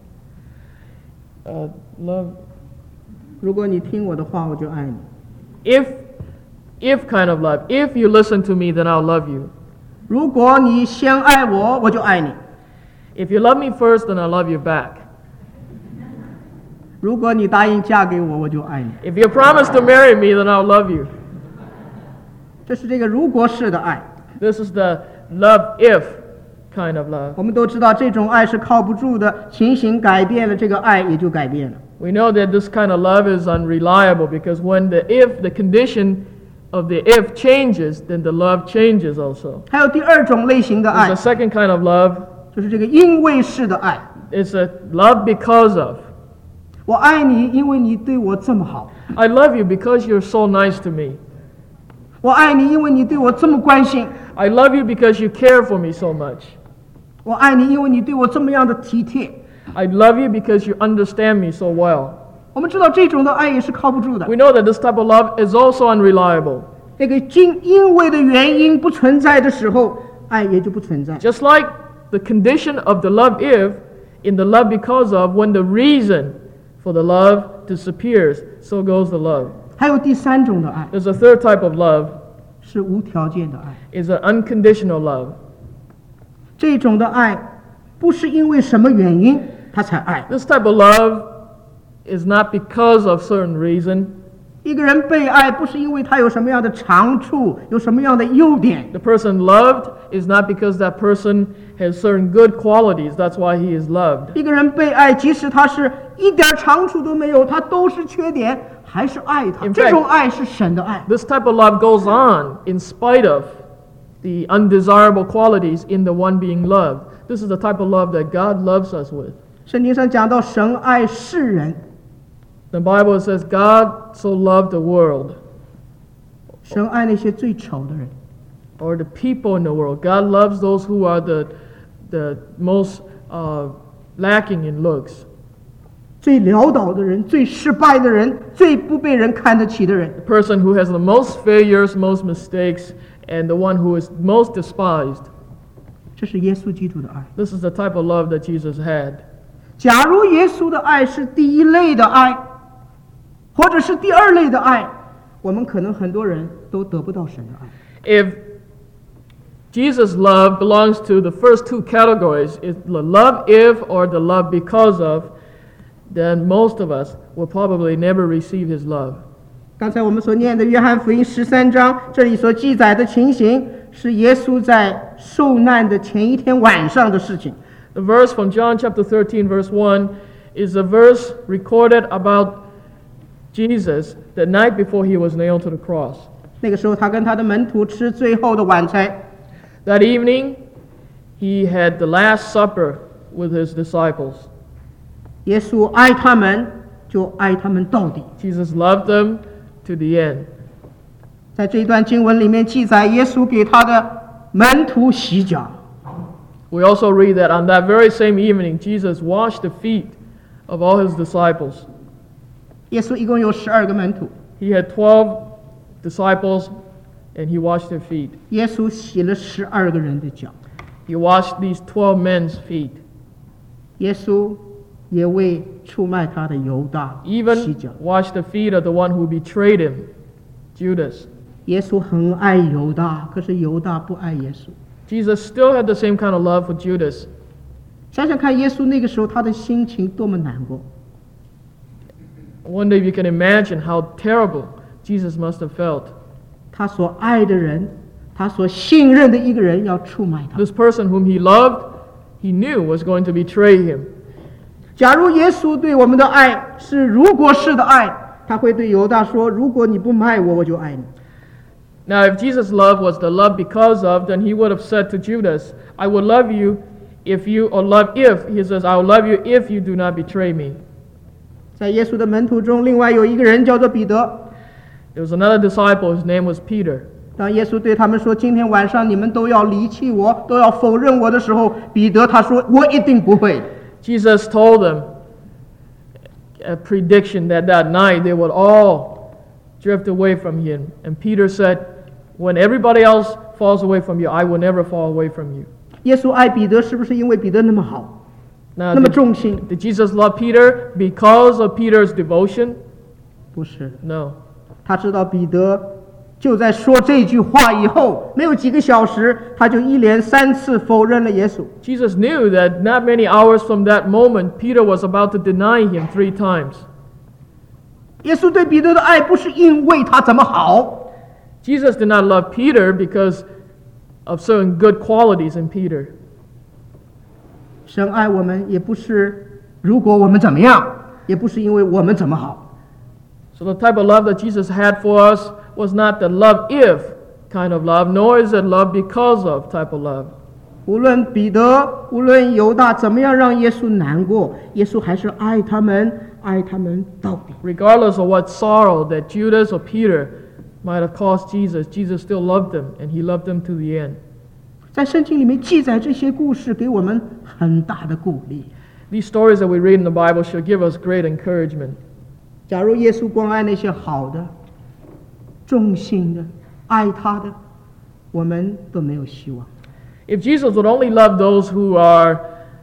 Love 如果你听我的话，我就爱你； if kind of love. If you listen to me, then I'll love you. 如果你先爱我，我就爱你； If you love me first, then I'll love you back. 如果你答应嫁给我，我就爱你。 If you promise to marry me, then I'll love you. 这是这个如果式的爱。 This is the love if kind of love. 我们都知道这种爱是靠不住的，情形改变了，这个爱也就改变了。 We know that this kind of love is unreliable because when the condition of the if changes, then the love changes also. 还有第二种类型的 There's 爱 a，second kind of love. 就是这个因为式的爱。 It's a love because of. 我爱你，因为你对我这么好； I love you because you're so nice to me. 我爱你，因为你对我这么关心； I love you because you care for me so much. 我爱你，因为你对我这么样的体贴。 I love you because you understand me so well. 我们知道这种的爱也是靠不住的 We。know that this type of love is also unreliable. 那个因为的原因不存在的时候，爱也就不存在。 Just like the condition of the love if, in the love because of, when the reason for the love disappears, so goes the love. 还有第三种的爱， There's a third type of love, 是无条件的爱。 is an unconditional love. 这种的爱，不是因为什么原因他才爱。 This type of love is not because of certain reason. 一个人被爱，不是因为他有什么样的长处，有什么样的优点。 The person loved is not because that person has certain good qualities. That's why he is loved. 一个人被爱，即使他是一点长处都没有，他都是缺点，还是爱他。 In fact- 这种爱是神的爱。 This type of love goes on in spite of the undesirable qualities in the one being loved. This is the type of love that God loves us with. 圣经上讲到神爱世人， The Bible says God so loved the world, 神爱那些最丑的人， or the people in the world. God loves those who are the most lacking in looks, 最潦倒的人，最失败的人，最不被人看得起的人。 the person who has the most failures, most mistakes, and the one who is most despised. 这是耶稣基督的爱。 This is the type of love that Jesus had. 假如耶稣的爱是第一类的爱，或者是第二类的爱，我们可能很多人都得不到神的爱。 If Jesus' love belongs to the first two categories, is the love if or the love because of, then most of us will probably never receive his love. 刚才我们所念的约翰福音13章，这里所记载的情形是耶稣在受难的前一天晚上的事情。 The verse from John chapter 13, verse 1, is a verse recorded about Jesus the night before he was nailed to the cross. 那个时候，他跟他的门徒吃最后的晚餐。 That evening, he had the Last Supper with his disciples. 耶稣爱他们，就爱他们到底。 Jesus loved them to the end. 在这一段经文里面记载，耶稣给他的门徒洗脚。 We also read that on that very same evening, Jesus washed the feet of all his disciples. 耶稣一共有12个门徒， He had 12 disciples, and he washed their feet. 耶稣洗了12个人的脚。 He washed these 12 men's feet. 耶稣也为出卖他的犹大洗 Even 脚。 washed the feet of the one who betrayed him, Judas. 耶稣很爱犹大，可是犹大不爱耶稣。 Jesus still had the same kind of love for Judas. 想想看，耶稣那个时候他的心情多么难过。 I wonder if you can imagine how terrible Jesus must have felt. 他所爱的人，他所信任的一个人要出卖他。 This person whom he loved, he knew was going to betray him. 假如耶稣对我们的爱是如果是的爱，他会对犹大说：“如果你不卖我，我就爱你。” Now, if Jesus' love was the love because of, then he would have said to Judas, I will love you if you, or love if, he says, I will love you if you do not betray me. 在耶稣的门徒中，另外有一个人叫做彼得。 There was another disciple, his name was Peter. 当耶稣对他们说：“今天晚上你们都要离弃我，都要否认我的时候，彼得他说：我一定不会。” Jesus told them a prediction that that night they would all drift away from him. And Peter said, when everybody else falls away from you, I will never fall away from you. 耶稣爱彼得，是不是因为彼得那么好， Now, 那么重信？ did Jesus love Peter because of Peter's devotion? 不是， No. 他知道彼得就在说这句话以后，没有几个小时，他就一连3次否认了耶稣。 Jesus knew that not many hours from that moment, Peter was about to deny him 3 times. 耶稣对彼得的爱不是因为他怎么好， Jesus did not love Peter because of certain good qualities in Peter. 神爱我们也不是如果我们怎么样，也不是因为我们怎么好。 So the type of love that Jesus had for us was not the love if kind of love, nor is it love because of type of love. 无论彼得，无论犹大怎么样让耶稣难过，耶稣还是爱他们，爱他们到底。 Regardless of what sorrow that Judas or Peter might have caused Jesus, Jesus still loved them, and he loved them to the end. 在圣经里面记载这些故事，给我们很大的鼓励。 These stories that we read in the Bible should give us great encouragement. 假如耶稣光爱那些好的、忠心的、爱他的，我们都没有希望。 If Jesus would only love those who are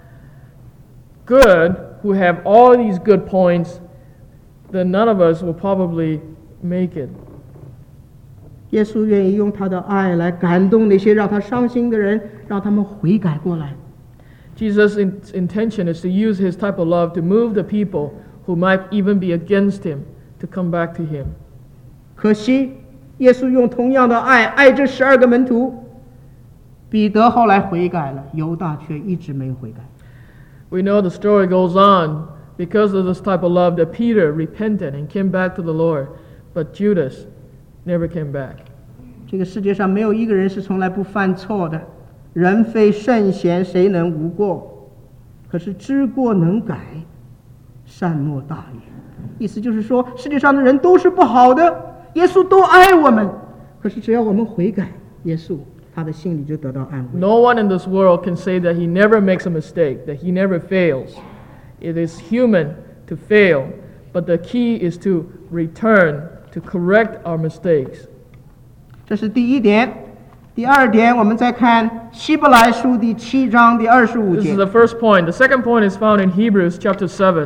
good, who have all these good points, then none of us will probably make it. 耶稣愿意用他的爱来感动那些让他伤心的人，让他们悔改过来。 Jesus' intention is to use his type of love to move the people who might even be against him to come back to him. 可惜，耶稣用同样的爱爱这12个门徒。彼得后来悔改了，犹大却一直没有悔改。 We know the story goes on because of this type of love that Peter repented and came back to the Lord, but Judas never came back. 这个世界上没有一个人是从来不犯错的，人非圣贤，谁能无过？可是知过能改，善莫大焉。意思就是说，世界上的人都是不好的，耶稣都爱我们，可是只要我们悔改，耶稣他的心里就得到安慰。 No one in this world can say that he never makes a mistake, that he never fails. It is human to fail, but the key is to return, to correct our mistakes. 这是第一点。第二点，我们再看希伯来书第7章第25 This 节 is。the first point. The second point is found in Hebrews chapter 7.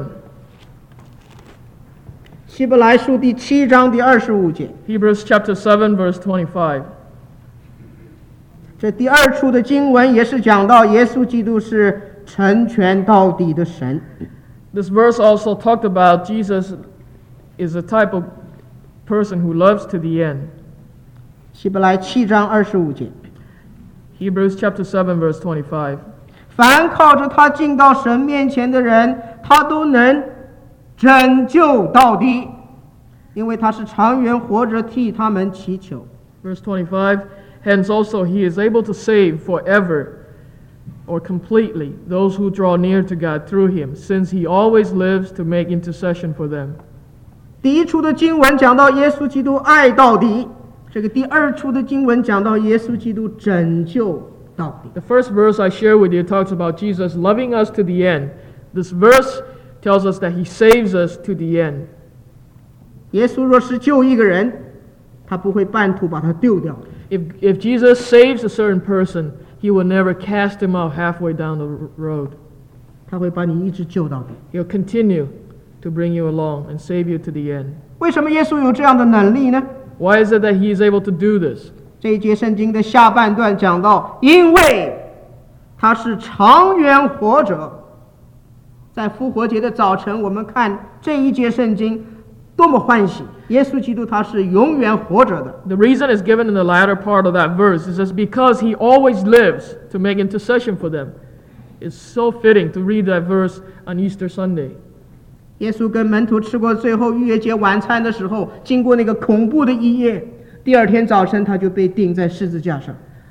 希伯来书第7章第25节， Hebrews chapter 7, verse 25. 这第二处的经文也是讲到耶稣基督是成全到底的神。 This verse also talked about Jesus is a type of person who loves to the end. 希伯来7章25节， Hebrews chapter 7 verse 25. 凡靠着他进到神面前的人，他都能拯救到底，因为他是长远活着替他们祈求。 Verse 25, hence also he is able to save forever or completely those who draw near to God through him, since he always lives to make intercession for them. 第一处的经文讲到耶稣基督爱到底，这个第二处的经文讲到耶稣基督拯救到底。 The first verse I share with you talks about Jesus loving us to the end. This verse tells us that he saves us to the end. 耶稣若是救一个人，他不会半途把他丢掉。 If Jesus saves a certain person, he will never cast him out halfway down the road. 他会把你一直救到底。 He'll continue to bring you along and save you to the end. 为什么耶稣有这样的能力呢？ Why is it that he is able to do this? 这一节圣经的下半段讲到，因为他是长远活着。在复活节的早晨，我们看这一节圣经，多么欢喜！耶稣基督他是永远活着的。 The reason is given in the latter part of that verse. It says, because he always lives to make intercession for them. It's so fitting to read that verse on Easter Sunday. 耶稣跟门徒吃过最后逾越节晚餐的时候，经过那个恐怖的一夜，第二天早晨他就被钉在十字架上。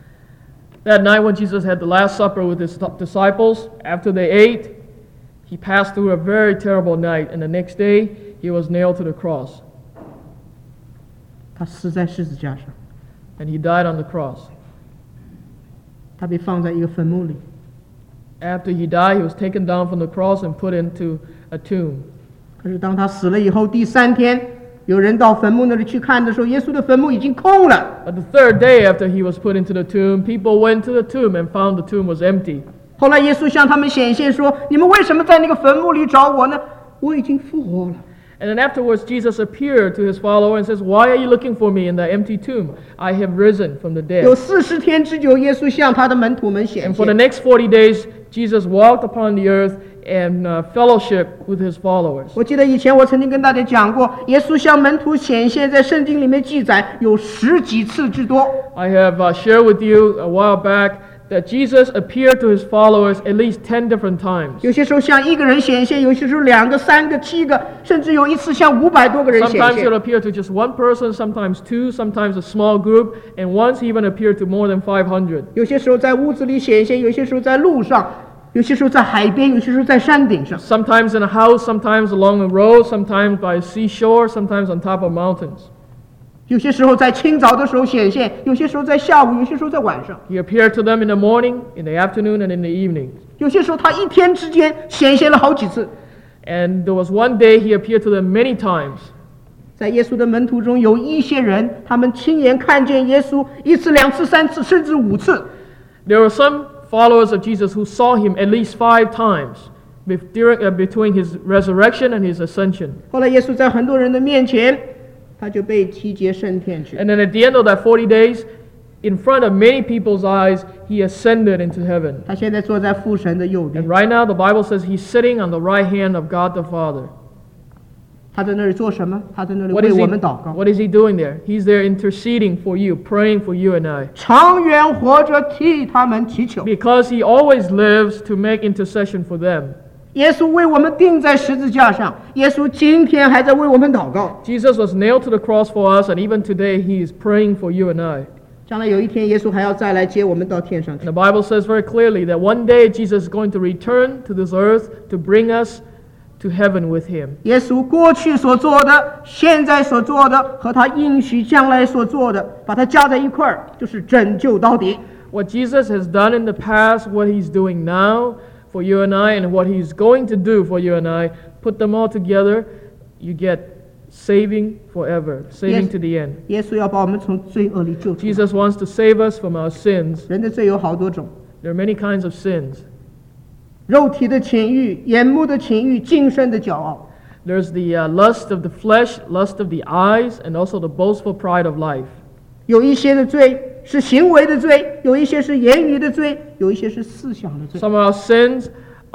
That night when Jesus had the Last Supper with his disciples, after they ate, he passed through a very terrible night, and the next day he was nailed to the cross, 他死在十字架上， and he died on the cross. 他被放在一个坟墓里。 After he died, he was taken down from the cross and put into a tomb. 可是当他死了以后，第三天，有人到坟墓那里去看的时候，耶稣的坟墓已经空了。 But the third day after he was put into the tomb, people went to the tomb and found the tomb was empty. 后来耶稣向他们显现说：“你们为什么在那个坟墓里找我呢？我已经复活了。” And then afterwards, Jesus appeared to his follower and says, "Why are you looking for me in the empty tomb? I have risen from the 有 dead." 40天之久，耶稣向他的门徒们显 And for the 现。 next 40 days, Jesus walked upon the earth and fellowship with his followers. 我记得以前我曾经跟大家讲过，耶稣向门徒显现，在圣经里面记载有10几次之多。 I have shared with you a while back that Jesus appeared to his followers at least 10 different times. 有些时候向一个人显现，有些时候2个、3个、7个，甚至有一次向500多个人显 Sometimes he'll 现。 appear to just one person, sometimes two, sometimes a small group, and once he even appeared to more than 500. 有些时候在屋子里显现，有些时候在路上，有些时候在海边，有些时候在山顶上。 Sometimes in a house, sometimes along a road, sometimes by a seashore, sometimes on top of mountains. 有些时候在清早的时候显现，有些时候在下午，有些时候在晚上， He appeared to them in the morning, in the afternoon, and in the evening. 有些时候他一天之间显现了好几次。 And there was one day he appeared to them many times. 在耶稣的门徒中，有一些人，他们亲眼看见耶稣1次、2次、3次，甚至5次。 There were some followers of Jesus who saw him at least 5 times between his resurrection and his ascension. 后来耶稣在很多人的面前，他就被提接升天去。 And then at the end of that 40 days, in front of many people's eyes, he ascended into heaven. 他现在坐在父神的右 And 边。 right now, the Bible says he's sitting on the right hand of God the Father. 他在那里做什么？他在那里 What 为 is 我 he, 们祷告。 what is he doing there? He's there interceding for you, praying for you and I. 长远活着替他们祈求。 Because he always lives to make intercession for them. 耶稣为我们钉在十字架上，耶稣今天还在为我们祷告。 Jesus was nailed to the cross for us, and even today he is praying for you and I. 将来有一天，耶稣还要再来接我们到天上去 And。the Bible says very clearly that one day Jesus is going to return to this earth to bring us to heaven with him. 耶稣过去所做的、现在所做的和他应许将来所做的，把它加在一块儿，就是拯救到底。 What Jesus has done in the past, what he's doing now for you and I, and what he's going to do for you and I, put them all together, you get saving forever, saving Yes. to the end. 耶稣要把我们从罪恶里救出来。 Jesus wants to save us from our sins. 人的罪有好多种， There are many kinds of sins. 肉体的情欲、眼目的情欲、今生的骄傲。 There's the lust of the flesh, lust of the eyes, and also the boastful pride of life. 有一些的罪是行为的罪，有一些是言语的罪，有一些是思想的罪。 Some of our sins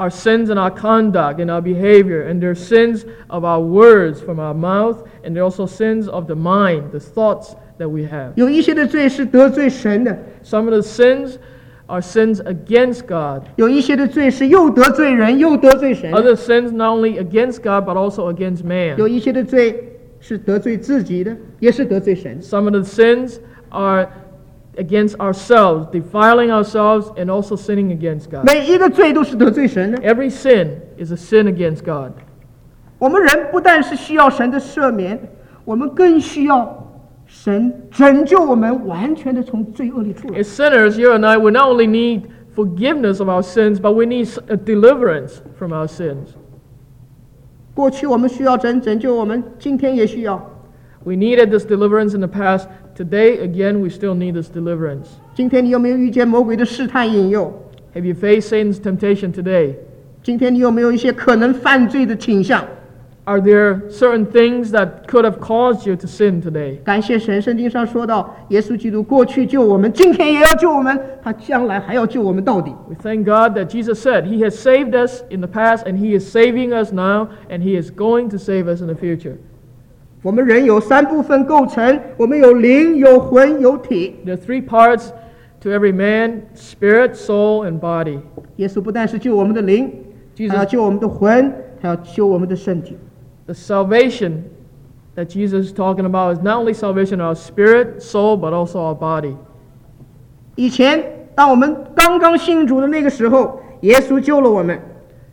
our sins in our conduct, in our behavior, and there are sins of our words from our mouth, and there are also sins of the mind, the thoughts that we have. 有一些的罪是得罪神的， Some of the sins are sins against God. 有一些的罪是又得罪人又得罪神， Other sins not only against God but also against 有 man. 一些的罪是得罪自己的，也是得罪神。 Some of the sins are against ourselves, defiling ourselves and also sinning against God. 每一个罪都是得罪神的。 Every sin is a sin against God. 我们人不但是需要神的赦免，我们更需要神拯救我们，完全的从罪恶里出来。 As sinners, you and I, we not only need forgiveness of our sins, but we need a deliverance from our sins. 过去我们需要神拯救我们，今天也需要。 We needed this deliverance in the past. Today, again, we still need this deliverance. 今天你有没有遇见魔鬼的试探引诱？ Have you faced Satan's temptation today? 今天你有没有一些可能犯罪的倾向？ Are there certain things that could have caused you to sin today? 感谢神，圣经上说到，耶稣基督过去救我们，今天也要救我们，他将来还要救我们到底。 We thank God that Jesus said He has saved us in the past and He is saving us now and He is going to save us in the future. 我们人有三部分构成，我们有灵、有魂、有体。 There are three parts to every man: spirit, soul, and body. 耶稣不但是救我们的灵， Jesus- 还要救我们的魂，还要救我们的身体。 The salvation that Jesus is talking about is not only salvation of our spirit, soul, but also our body. 以前，当我们刚刚信主的那个时候，耶稣救了我们。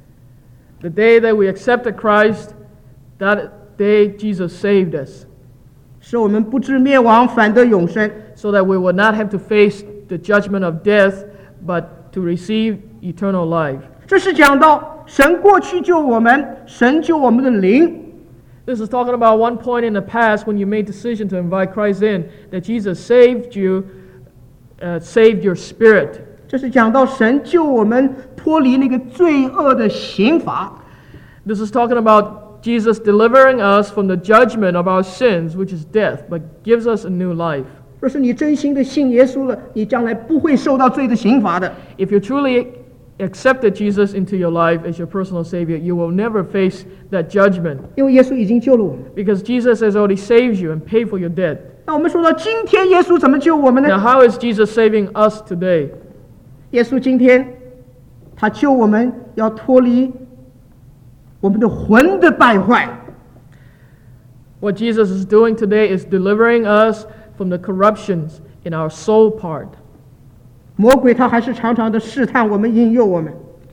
The day that we accepted Christ, that day Jesus saved us, 使我们不至灭亡，反得永生。 so that we would not have to face the judgment of death, but to receive eternal life. 这是讲到神过去救我们，神救我们的灵。 This is talking about one point in the past when you made decision to invite Christ in, that Jesus saved you, saved your spirit. 这是讲到神救我们脱离那个罪恶的刑罚。 This is talking about Jesus delivering us from the judgment of our sins, which is death, but gives us a new life. 若是你真心的信耶稣了，你将来不会受到罪的刑罚的。 If you truly accepted Jesus into your life as your personal Savior, you will never face that judgment 因为耶稣已经救了我们。 because Jesus has already saved you and paid for your debt. 那我们说到今天，耶稣怎么救我们 Now, 呢？ how is Jesus saving us today? 耶稣今天他救我们，要脱离我们的魂的败坏。 What Jesus is doing today is delivering us from the corruptions in our soul part. 魔鬼他还是常常的试探我们，引诱我们。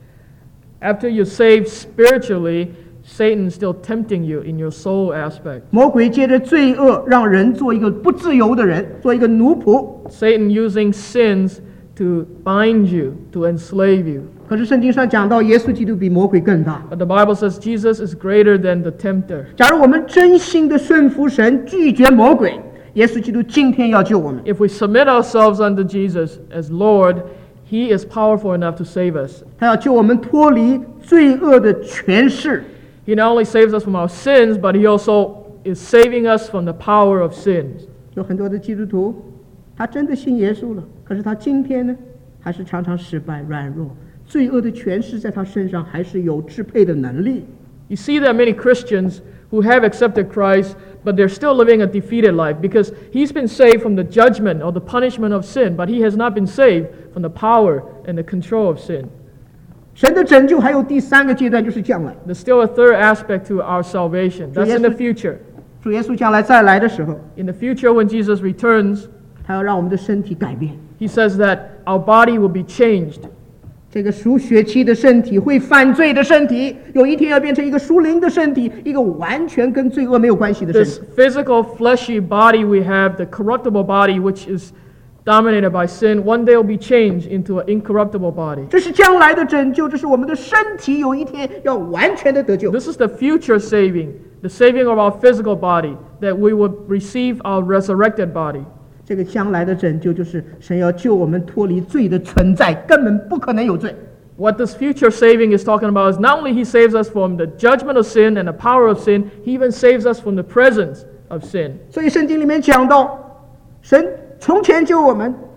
After you're saved spiritually, Satan is still tempting you in your soul aspect. 魔鬼借着罪恶，让人做一个不自由的人，做一个奴仆。 Satan using sins to bind you, to enslave you. 可是圣经上讲到，耶稣基督比魔鬼更大。 But the Bible says Jesus is greater than the tempter. 假如我们真心的顺服神，拒绝魔鬼，耶稣基督今天要救我们。 If we submit ourselves unto Jesus as Lord, He is powerful enough to save us. 他要救我们脱离罪恶的权势。 He not only saves us from our sins, but He also is saving us from the power of sins. 有很多的基督徒，他真的信耶稣了，可是他今天呢，还是常常失败、软弱，罪恶的权势在他身上还是有支配的能力。 You see there are many Christians who have accepted Christ, but they're still living a defeated life because he's been saved from the judgment or the punishment of sin, but he has not been saved from the power and the control of sin. 神的拯救还有第三个阶段，就是将来。 There's still a third aspect to our salvation. That's in the future. 主耶稣将来再来的时候， In the future, when Jesus returns, 他要让我们的身体改变。 he says that our body will be changed. 这个属血气的身体，会犯罪的身体，有一天要变成一个属灵的身体，一个完全跟罪恶没有关系的身 This 体。 physical, fleshy body we have, the corruptible body, which is dominated by sin, one day will be changed into an incorruptible body. 这是将来的拯救，这是我们的身体有一天要完全的得救。 This is the future saving, the saving of our physical body, that we would receive our resurrected body. 这个将来的拯救，就是神要救我们脱离罪的存在，根本不可能有罪。 What this future saving is talking about is not only He saves us from the judgment of sin and the power of sin, He even saves us from the presence of sin. 所以圣经里面讲到，神从前救我们，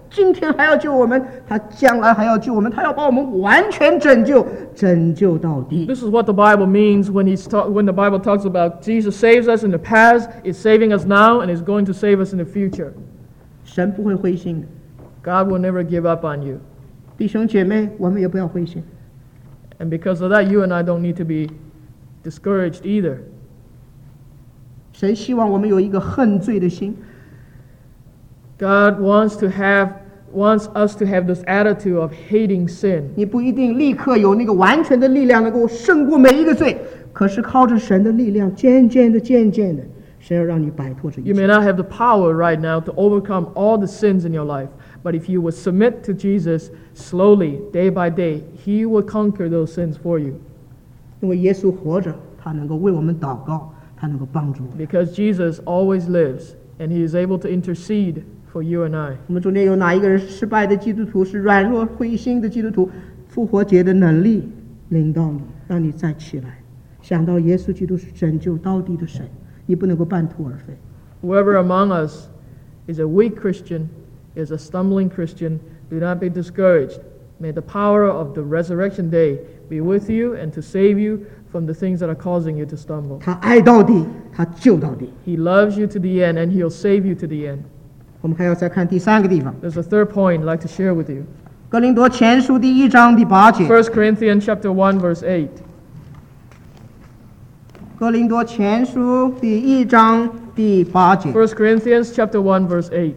今天还要救我们，他将来还要救我们，他要把我们完全拯救，拯救到底。 This is what the Bible means when the Bible talks about Jesus saves us in the past, is saving us now, and is going to save us in the future. 神不会灰心的， God will never give up on you. 弟兄姐妹，我们也不要灰心。 And because of that, you and I don't need to be discouraged either. 神希望我们有一个恨罪的心， God wants us to have this attitude of hating sin. 你不一定立刻有那个完全的力量能够胜过每一个罪，可是靠着神的力量，渐渐的，神要让你摆脱这一 You may 切。 not have the power right now to overcome all the sins in your life, but if you would submit to Jesus slowly, day by day, He will conquer those sins for you. 因为耶稣活着，他能够为我们祷告，他能够帮助我们。 Because Jesus always lives, and He is able to intercede for you and I. 我们中间有哪一个人是失败的基督徒，是软弱灰心的基督徒？复活节的能力领到你，让你再起来，想到耶稣基督是拯救到底的神，你不能够半途而废。 Whoever among us is a weak Christian, is a stumbling Christian, do not be discouraged. May the power of the resurrection day be with you and to save you from the things that are causing you to stumble. 他爱到底，他救到底。 He loves you to the end, and He'll save you to the end. 我们还要再看第三个地方， There's a third point I'd like to share with you. 哥林多前书第1章第8节。 1 Corinthians chapter 1, verse 8. 哥林多前书第1章第8节。 1 Corinthians chapter 1, verse 8.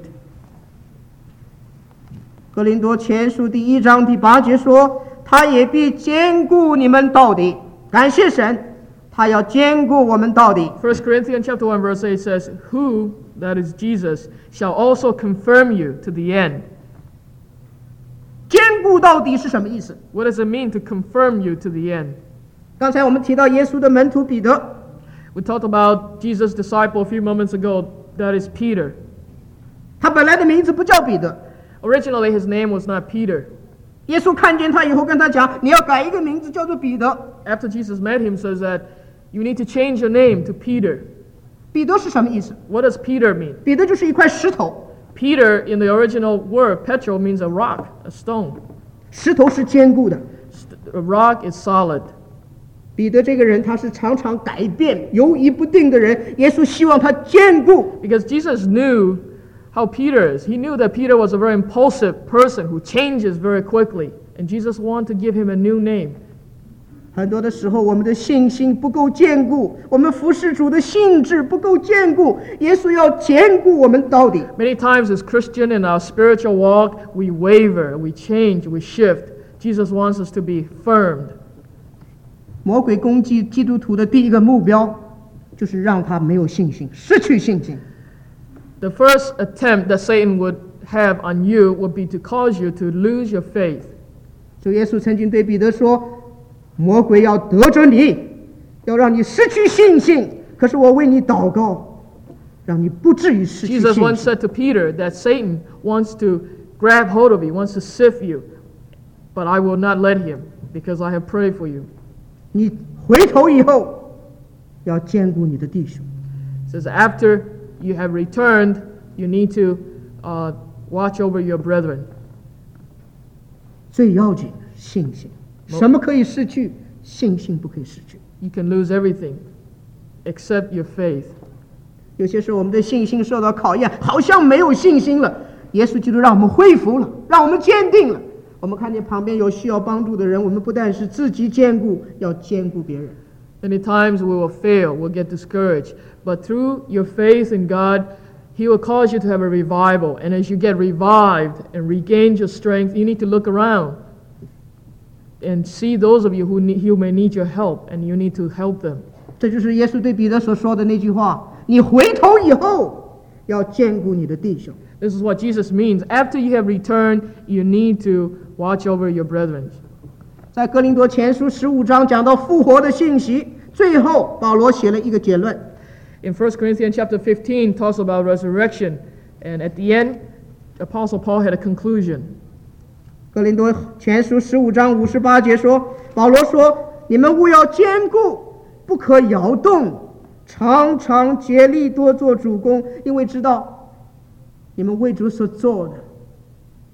哥林多前书第1章第8节说：“他也必坚固你们到底。”感谢神，他要坚固我们到底。 1 Corinthians chapter 1, verse 8 says, Who, that is Jesus, shall also confirm you to the end. 坚固到底是什么意思？ What does it mean to confirm you to the end? 刚才我们提到耶稣的门徒彼得， We talked about Jesus' disciple a few moments ago, that is Peter. 他本来的名字不叫彼得。 Originally, his name was not Peter. 耶稣看见他以后，跟他讲：“你要改一个名字，叫做彼得。 After Jesus met him, says that you need to change your name to Peter. ” 彼得是什么意思？ What does Peter mean? 彼得就是一块石头， Peter, in the original word, Petro, means a rock, a stone. 石头是坚固的。 A rock is solid. 彼得这个人，他是常常改变、犹疑不定的人。耶稣希望他坚固。 Because Jesus knew how Peter is. He knew that Peter was a very impulsive person who changes very quickly. And Jesus wanted to give him a new name. 很多的时候，我们的信心不够坚固，我们服侍主的性质不够坚固。耶稣要坚固我们到底。 Many times as Christian in our spiritual walk, we waver, we change, we shift. Jesus wants us to be firmed. 魔鬼攻击基督徒的第一个目标，就是让他没有信心，失去信心。 The first attempt that Satan would have on you would be to cause you to lose your faith. 主耶稣曾经对彼得说：“魔鬼要得着你，要让你失去信心。可是我为你祷告，让你不至于失去信 Jesus 心。” once said to Peter that Satan wants to grab hold of you, wants to sift you, but I will not let him because I have prayed for you. 你回头以后，要兼顾你的弟兄。 It says after you have returned, you need to watch over your brethren. 最要紧的信心，什么可以失去？信心不可以失去。 You can lose everything except your faith. 有些时候我们的信心受到考验，好像没有信心了。耶稣基督让我们恢复了，让我们坚定了。我们看见旁边有需要帮助的人，我们不但是自己坚固，要兼顾别人。 Many times we will fail, we'll get discouraged, but through your faith in God, He will cause you to have a revival. And as you get revived and regain your strength, you need to look around and see those of you who may need your help, and you need to help them. 这就是耶稣对彼得所说的那句话：“你回头以后，要兼顾你的弟兄。” This is what Jesus means. After you have returned, you need to watch over your brethren. 在哥林多前书15章讲到复活的信息，最后保罗写了一个结论。 In 1 Corinthians chapter 15 talks about resurrection, and at the end, Apostle Paul had a conclusion. 哥林多前书15章58节说，保罗说：“你们务要坚固，不可摇动，常常竭力多做主工，因为知道你们为主所做的，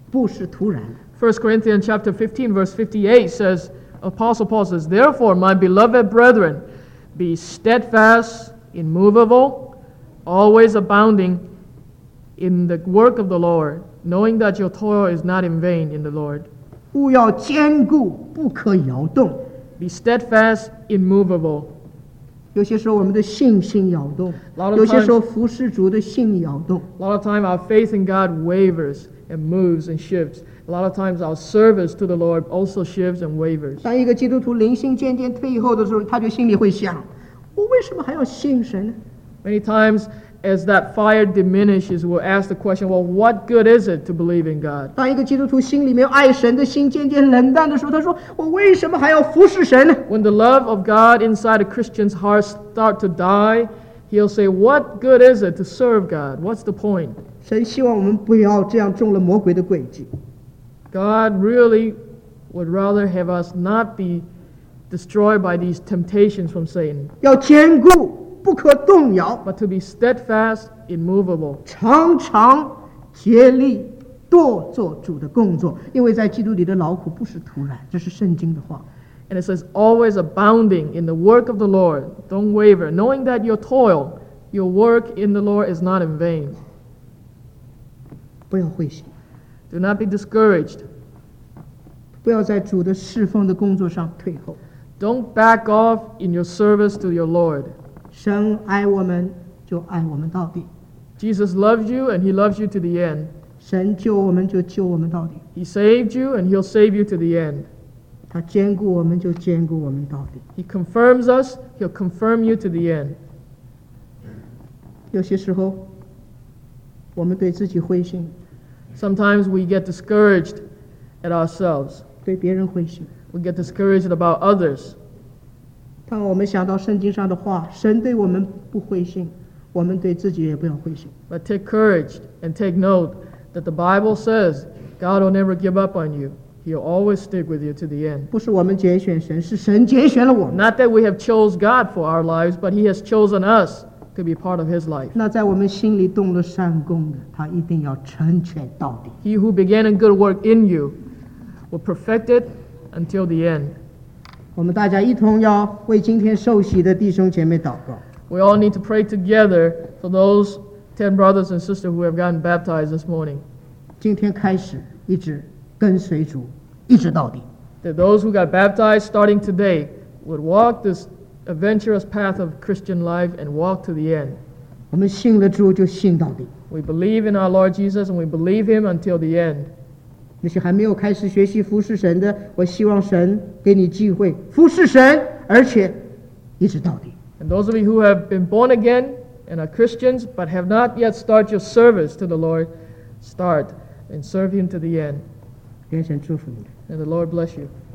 不是突然的。 1 Corinthians chapter 15, verse 58 says, Apostle Paul says, Therefore, my beloved brethren, be steadfast, immovable, always abounding in the work of the Lord, knowing that your toil is not in vain in the Lord. 务要坚固，不可摇动。 Be steadfast, immovable. 有些时候我们的信心摇动， lot of 有些 times- 时候服侍主的心摇动。 A lot of time our faith in God wavers and moves and shifts. A lot of times our service to the Lord also shifts and wavers. 当一个基督徒灵性渐渐退后的时候，他就心里会想：我为什么还要信神呢？ Many times, as that fire diminishes, we'll ask the question, well, what good is it to believe in God? 当一个基督徒心里面爱神的心渐渐冷淡的时候，他说：我为什么还要服侍神呢？ When the love of God inside a Christian's heart start to die, he'll say, what good is it to serve God? What's the point? 神希望我们不要这样中了魔鬼的诡计。 God really would rather have us not be destroyed by these temptations from Satan, 要坚固，不可动摇， but to be steadfast, immovable. 常常竭力多做主的工作，因为在基督里的劳苦不是突然，这是圣经的话。 And it says, always abounding in the work of the Lord. Don't waver, knowing that your toil, your work in the Lord is not in vain. 不要灰心， Do not be discouraged. 不要在主的侍奉的工作上退后。 Don't back off in your service to your Lord. 神爱我们，就爱我们到底； Jesus loves you and he loves you to the end. 神救我们，就救我们到底； He saved you and he'll save you to the end. 他坚固我们，就坚固我们到底。 He confirms us, he'll confirm you to the end. 有些时候，我们对自己灰心， Sometimes we get discouraged at ourselves. 对别人灰心。 We get discouraged about others. 当我们想到圣经上的话，神对我们不灰心，我们对自己也不要灰心。 But take courage and take note that the Bible says God will never give up on you. He'll always stick with you to the end. 不是我们拣选神，是神拣选了我们。 Not that we have chose God for our lives, but he has chosen us to be part of his life. 那在我们心里动了善功的，他一定要成全到底。 He who began a good work in you will perfect it until the end. 我们大家一同要为今天受洗的弟兄姐妹祷告。 We all need to pray together for those 10 brothers and sisters who have gotten baptized this morning. 今天开始一直跟随主，一直到底。 That those who got baptized starting today would walk this adventurous path of Christian life and walk to the end. 我们信了主就信到底。 We believe in our Lord Jesus and we believe him until the end. 那些还没有开始学习服侍神的，我希望神给你机会服侍神，而且一直到底。 And those of you who have been born again and are Christians but have not yet started your service to the Lord, start and serve him to the end. 愿神祝福你。 And the Lord bless you.